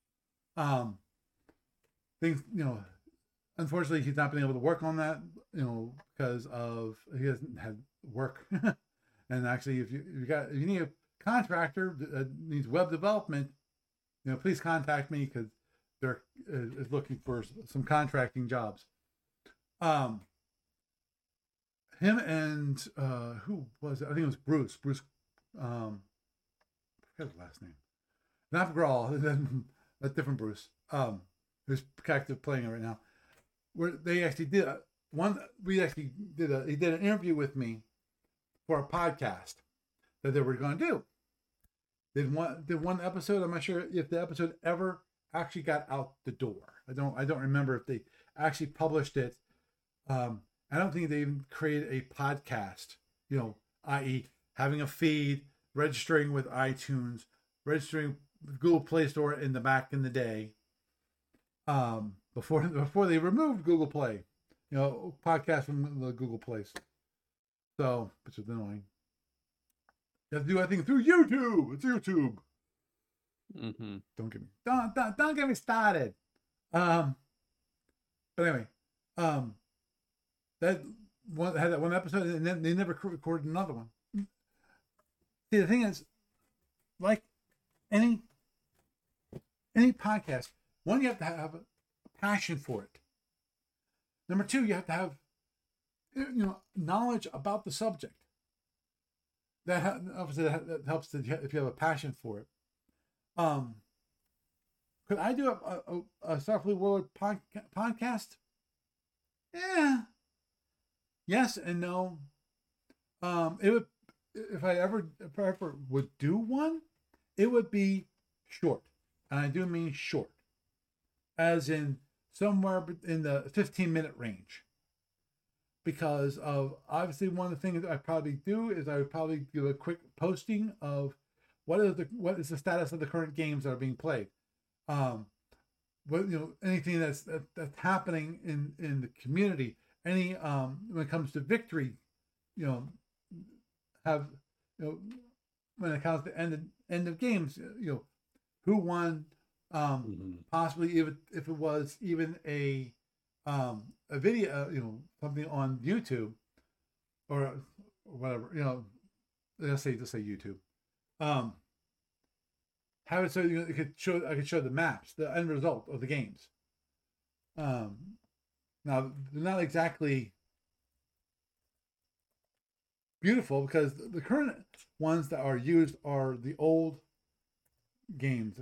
Things, unfortunately, he's not been able to work on that, because of he hasn't had work. And actually, if you need a contractor that needs web development, please contact me, because they're is looking for some contracting jobs. Him and who was it? I think it was Bruce. Bruce, I forget his last name. Not Grawl. A different Bruce. Who's active playing it right now. Where they actually did one. We actually did he did an interview with me for a podcast that they were going to do. Did one episode. I'm not sure if the episode ever actually got out the door. I don't remember if they actually published it. I don't think they even created a podcast, i.e. having a feed, registering with iTunes, registering with Google Play Store in the day. Before they removed Google Play, podcast from the Google Place. So, which is annoying. You have to do everything through YouTube. It's YouTube. Mm-hmm. Don't get me started. But anyway, that one had that one episode, and then they never recorded another one. See, the thing is, like any podcast, one, you have to have a passion for it. Number two, you have to have knowledge about the subject. That obviously that helps if you have a passion for it. Could I do a Starfleet World podcast? Yeah. Yes and no. It would, if I ever would do one, it would be short, and I do mean short, as in somewhere in the 15-minute range. Because of obviously one of the things I probably do is I would probably do a quick posting of what is the status of the current games that are being played. What anything that's happening in the community. Any when it comes to victory, you know, have when it comes to end of games, who won, possibly if it was even a video, something on YouTube or whatever, let's say YouTube. Have it so it could show. I could show the maps, the end result of the games. Now they're not exactly beautiful because the current ones that are used are the old games.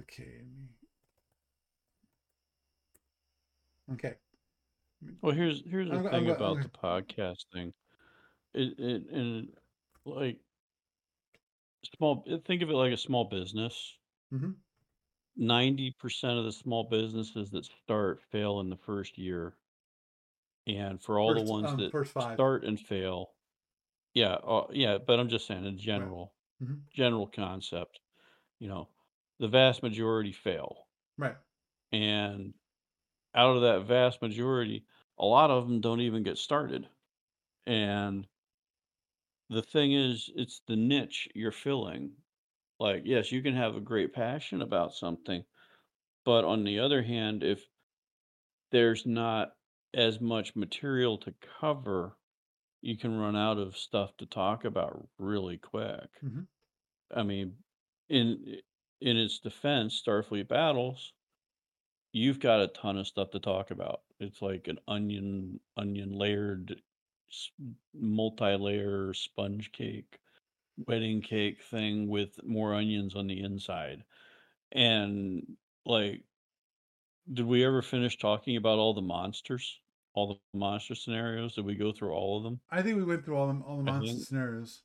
Okay. Well, here's the thing about the podcast thing. And like small. Think of it like a small business. 90% of the small businesses that start fail in the first year, and for all the ones that first 5. start and fail, yeah, yeah. But I'm just saying in general, Right. general concept. The vast majority fail, Right. and out of that vast majority, a lot of them don't even get started. And the thing is, it's the niche you're filling. Like, yes, you can have a great passion about something, but on the other hand, if there's not as much material to cover, you can run out of stuff to talk about really quick. I mean, in in its defense, Starfleet Battles, you've got a ton of stuff to talk about. It's like an onion layered, multi-layer sponge cake, wedding cake thing with more onions on the inside. And like, did we ever finish talking about all the monsters? All the monster scenarios? Did we go through all of them? I think we went through all the I monster think. scenarios.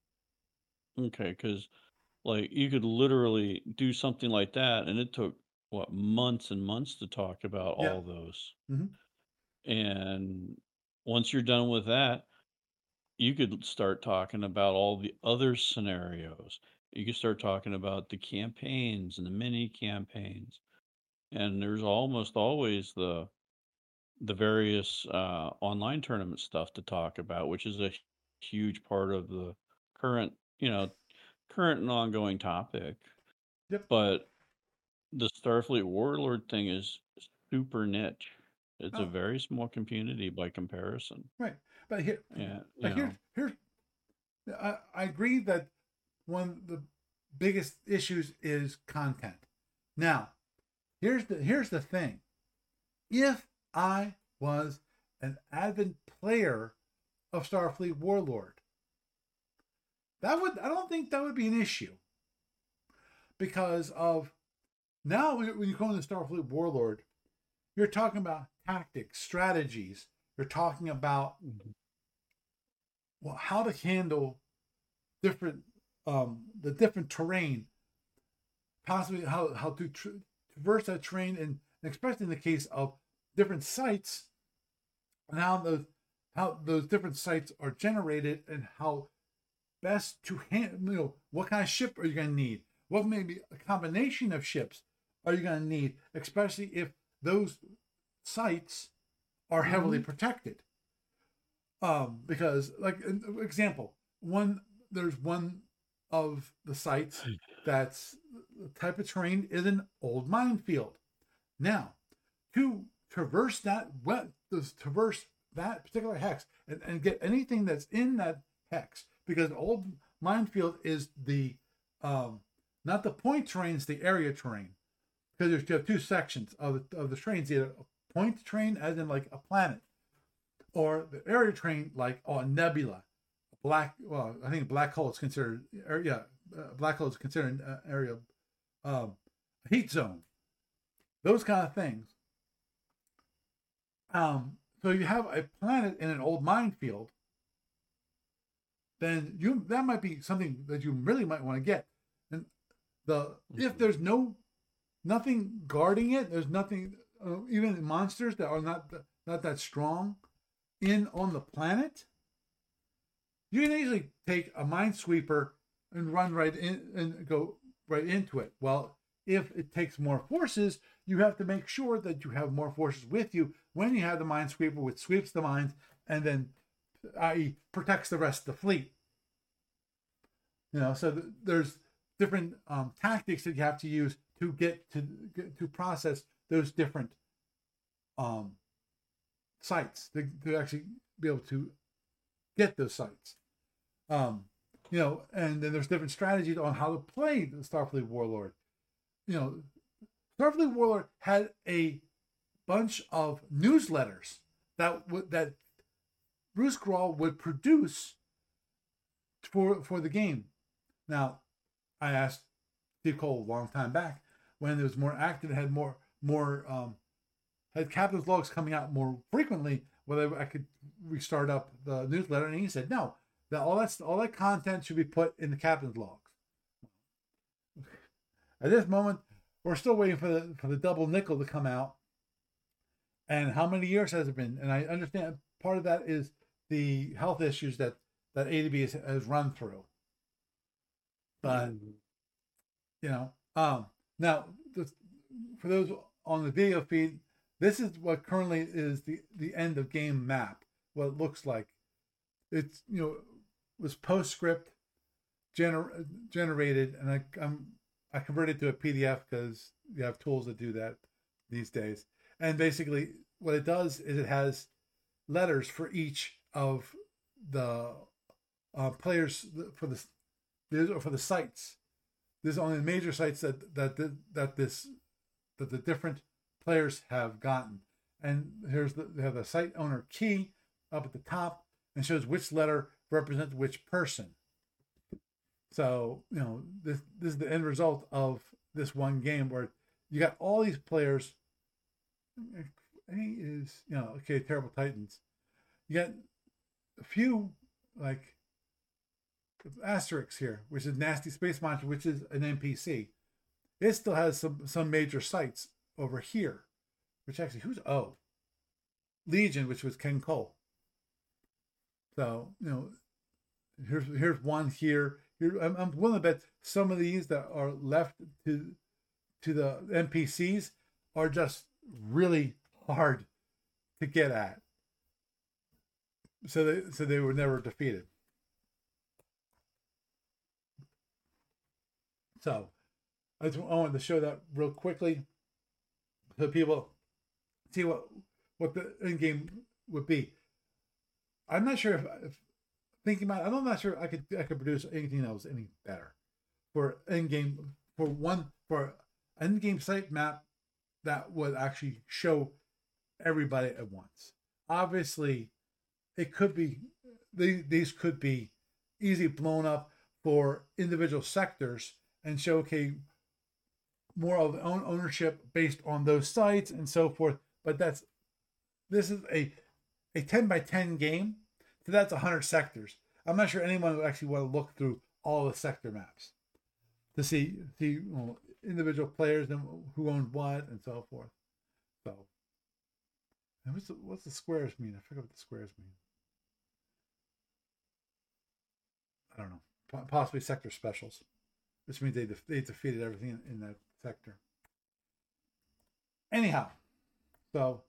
Okay, because like you could literally do something like that, and it took what, months and months to talk about Yeah. all those. And once you're done with that, you could start talking about all the other scenarios. You could start talking about the campaigns and the mini campaigns. And there's almost always the various online tournament stuff to talk about, which is a huge part of the current, current and ongoing topic. Yep. But the Starfleet Warlord thing is super niche. It's a very small community by comparison. Right. But here, Yeah, here's I agree that one of the biggest issues is content. Now, here's the thing. If I was an avid player of Starfleet Warlord, I don't think that would be an issue. Because of now when you go into Starfleet Warlord, you're talking about tactics, strategies. You're talking about how to handle different the different terrain, possibly how to traverse that terrain, and especially in the case of different sites, and how those different sites are generated, and how best to handle. What kind of ship are you going to need? What maybe a combination of ships are you going to need, especially if those sites are heavily protected. Because, like, example, there's one of the sites that's the type of terrain is an old minefield. Now, to traverse that particular hex and get anything that's in that hex, because old minefield is the not the point terrain, it's the area terrain. Because you have two sections of the terrains, either a point terrain as in like a planet, or the area terrain like a nebula. I think black hole is considered black hole is considered an area heat zone. Those kind of things. So you have a planet in an old minefield, then that might be something that you really might want to get. And if there's nothing guarding it, there's nothing, even monsters that are not that strong on the planet, you can easily take a Minesweeper and run right in and go right into it. Well, if it takes more forces, you have to make sure that you have more forces with you when you have the Minesweeper, which sweeps the mines and then, i.e., protects the rest of the fleet. So there's different tactics that you have to use to get to process those different sites to actually be able to get those sites. And then there's different strategies on how to play the Starfleet Warlord. Starfleet Warlord had a bunch of newsletters that Bruce Grawl would produce for the game. Now, I asked Steve Cole a long time back when it was more active, had more had captain's logs coming out more frequently, whether I could restart up the newsletter, and he said no, that all that content should be put in the captain's logs. At this moment, we're still waiting for the double nickel to come out. And how many years has it been? And I understand part of that is the health issues that ADB has run through. But now for those on the video feed, this is what currently is the end of game map. What it looks like. It's was PostScript generated, and I converted to a PDF because you have tools that do that these days. And basically, what it does is it has letters for each of the players for the sites. There's only the major sites that the different players have gotten. And they have the site owner key up at the top and shows which letter represents which person. So, this is the end result of this one game where you got all these players. He is, Terrible Titans. You got a few, like, asterisks here, which is Nasty Space Monster, which is an NPC. It still has some major sites over here, which actually, who's O? Legion, which was Ken Cole. So, here's one here. I'm willing to bet some of these that are left to the NPCs are just really hard to get at. So they were never defeated. So I wanted to show that real quickly so people see what the end game would be. I'm not sure if thinking about it, I'm not sure I could produce anything else any better for end game for end game site map that would actually show everybody at once. Obviously, it could be these could be easily blown up for individual sectors and show more of ownership based on those sites and so forth. But this is a 10 by 10 game, so that's 100 sectors. I'm not sure anyone would actually want to look through all the sector maps to see individual players and who owned what and so forth. So, and what's the squares mean? I forget what the squares mean. I don't know. Possibly sector specials, which means they defeated everything in that sector. Anyhow, so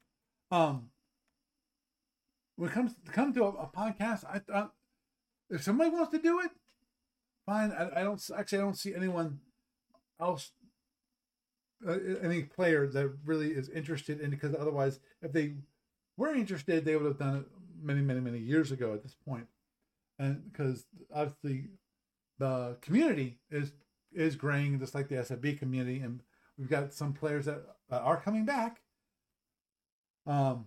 when it comes to a podcast, if somebody wants to do it, fine. I don't see anyone else, any player that really is interested in it, because otherwise, if they were interested, they would have done it many, many, many years ago at this point. And because obviously the community is growing just like the SFB community, and we've got some players that are coming back. And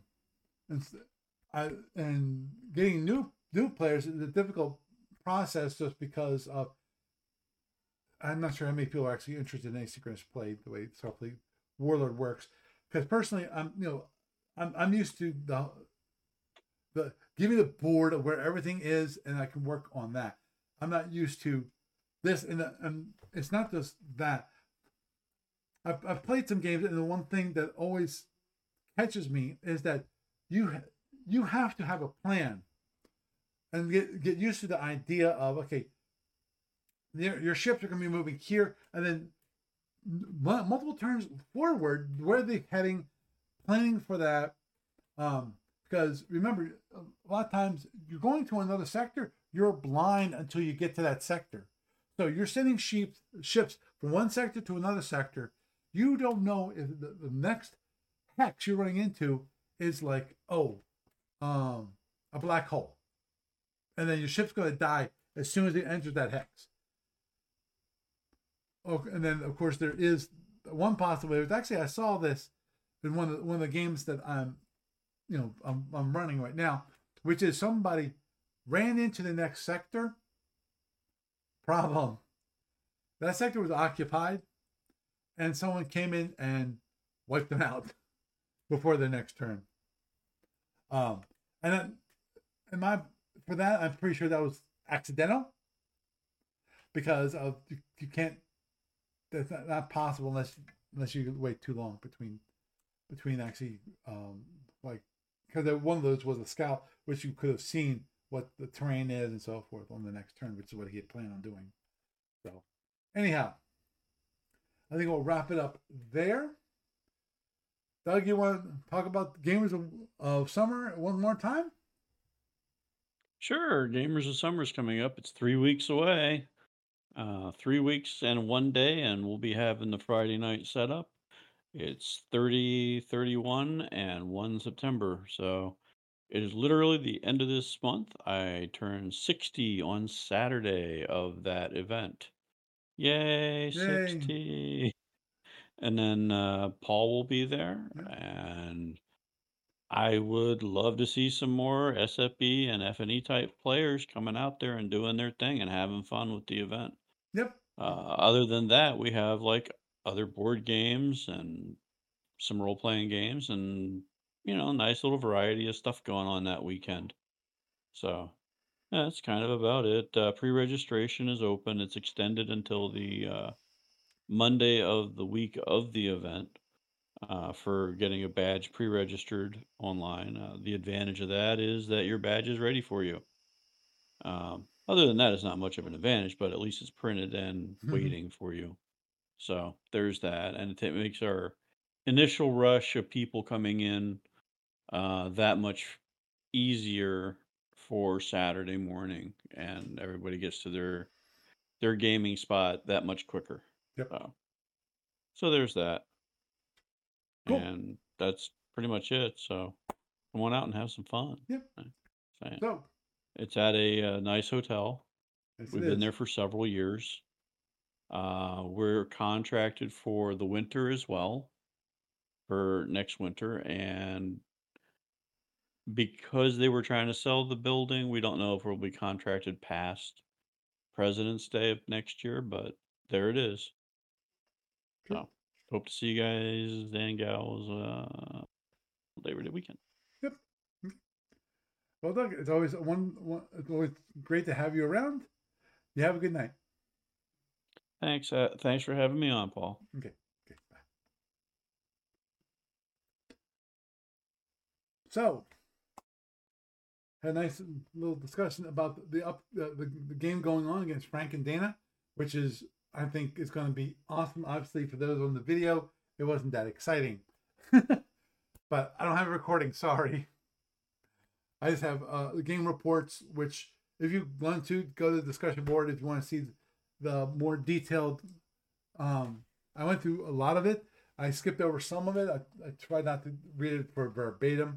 getting new players is a difficult process just because of, I'm not sure how many people are actually interested in asynchronous play the way Starfleet Warlord works. Because personally, I'm used to give me the board of where everything is, and I can work on that. I'm not used to this, and it's not just that. I've played some games, and the one thing that always catches me is that you have to have a plan and get used to the idea of, okay, your ships are going to be moving here, and then multiple turns forward, where are they heading, planning for that. Because remember, a lot of times you're going to another sector, you're blind until you get to that sector. So you're sending ships from one sector to another sector. You don't know if the next hex you're running into is like, a black hole. And then your ship's going to die as soon as it enters that hex. Oh, and then, of course, there is one possibility. Actually, I saw this in one of the games that I'm running right now, which is somebody ran into the next sector. Problem. That sector was occupied, and someone came in and wiped them out before the next turn. For that, I'm pretty sure that was accidental, because of you can't. That's not possible unless you wait too long between actually because one of those was a scout, which you could have seen what the terrain is and so forth on the next turn, which is what he had planned on doing. So anyhow, I think we'll wrap it up there. Doug, you want to talk about Gamers of Summer one more time? Sure. Gamers of Summer is coming up. It's 3 weeks away. 3 weeks and 1 day, and we'll be having the Friday night setup. It's 30, 31, and 1 September. So it is literally the end of this month. I turn 60 on Saturday of that event. Yay, 60. And then Paul will be there, and I would love to see some more SFB and FNE type players coming out there and doing their thing and having fun with the event. Yep. Other than that, we have like other board games and some role playing games, and nice little variety of stuff going on that weekend. So yeah, that's kind of about it. Pre-registration is open. It's extended until the Monday of the week of the event for getting a badge pre-registered online. The advantage of that is that your badge is ready for you. Other than that, it's not much of an advantage, but at least it's printed and waiting for you. So there's that, and it makes our initial rush of people coming in that much easier for Saturday morning, and everybody gets to their gaming spot that much quicker. Yep. So there's that. Cool. And that's pretty much it. So come on out and have some fun. Yep. So it's at a nice hotel. Yes, we've been there for several years. We're contracted for the winter as well, for next winter, and because they were trying to sell the building, we don't know if we'll be contracted past President's Day of next year, but there it is. Sure. So hope to see you guys and gals Labor Day weekend. Yep. Well, Doug, it's always it's always great to have you around. You have a good night. Thanks. Thanks for having me on, Paul. Okay. Bye. So, had a nice little discussion about the game going on against Frank and Dana, which is, I think, is going to be awesome. Obviously, for those on the video, it wasn't that exciting, but I don't have a recording. Sorry. I just have the game reports, which if you want to go to the discussion board, if you want to see the more detailed, I went through a lot of it. I skipped over some of it. I tried not to read it for verbatim,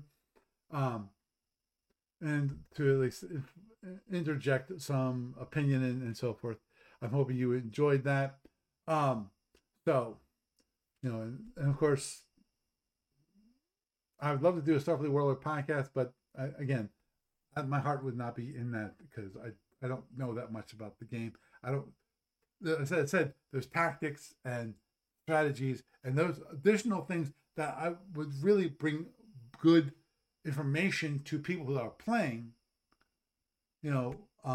and to at least interject some opinion and so forth. I'm hoping you enjoyed that. So, and of course, I would love to do a Starfleet Warlord podcast, but again, my heart would not be in that because I don't know that much about the game. As I said, there's tactics and strategies and those additional things that I would really bring good information to people who are playing, you know,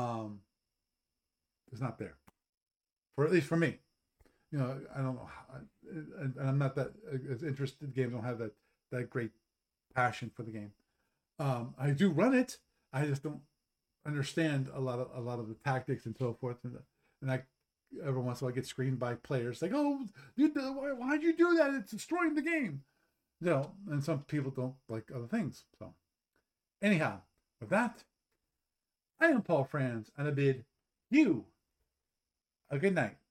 is not there. For at least for me, you know, I don't know, and I'm not that as interested in games. I don't have that great passion for the game. I do run it. I just don't understand a lot of the tactics and so forth. And I every once in a while I get screened by players like, "Oh, why'd you do that? It's destroying the game." You know, and some people don't like other things. So, anyhow, with that, I am Paul Franz, and I bid you a good night.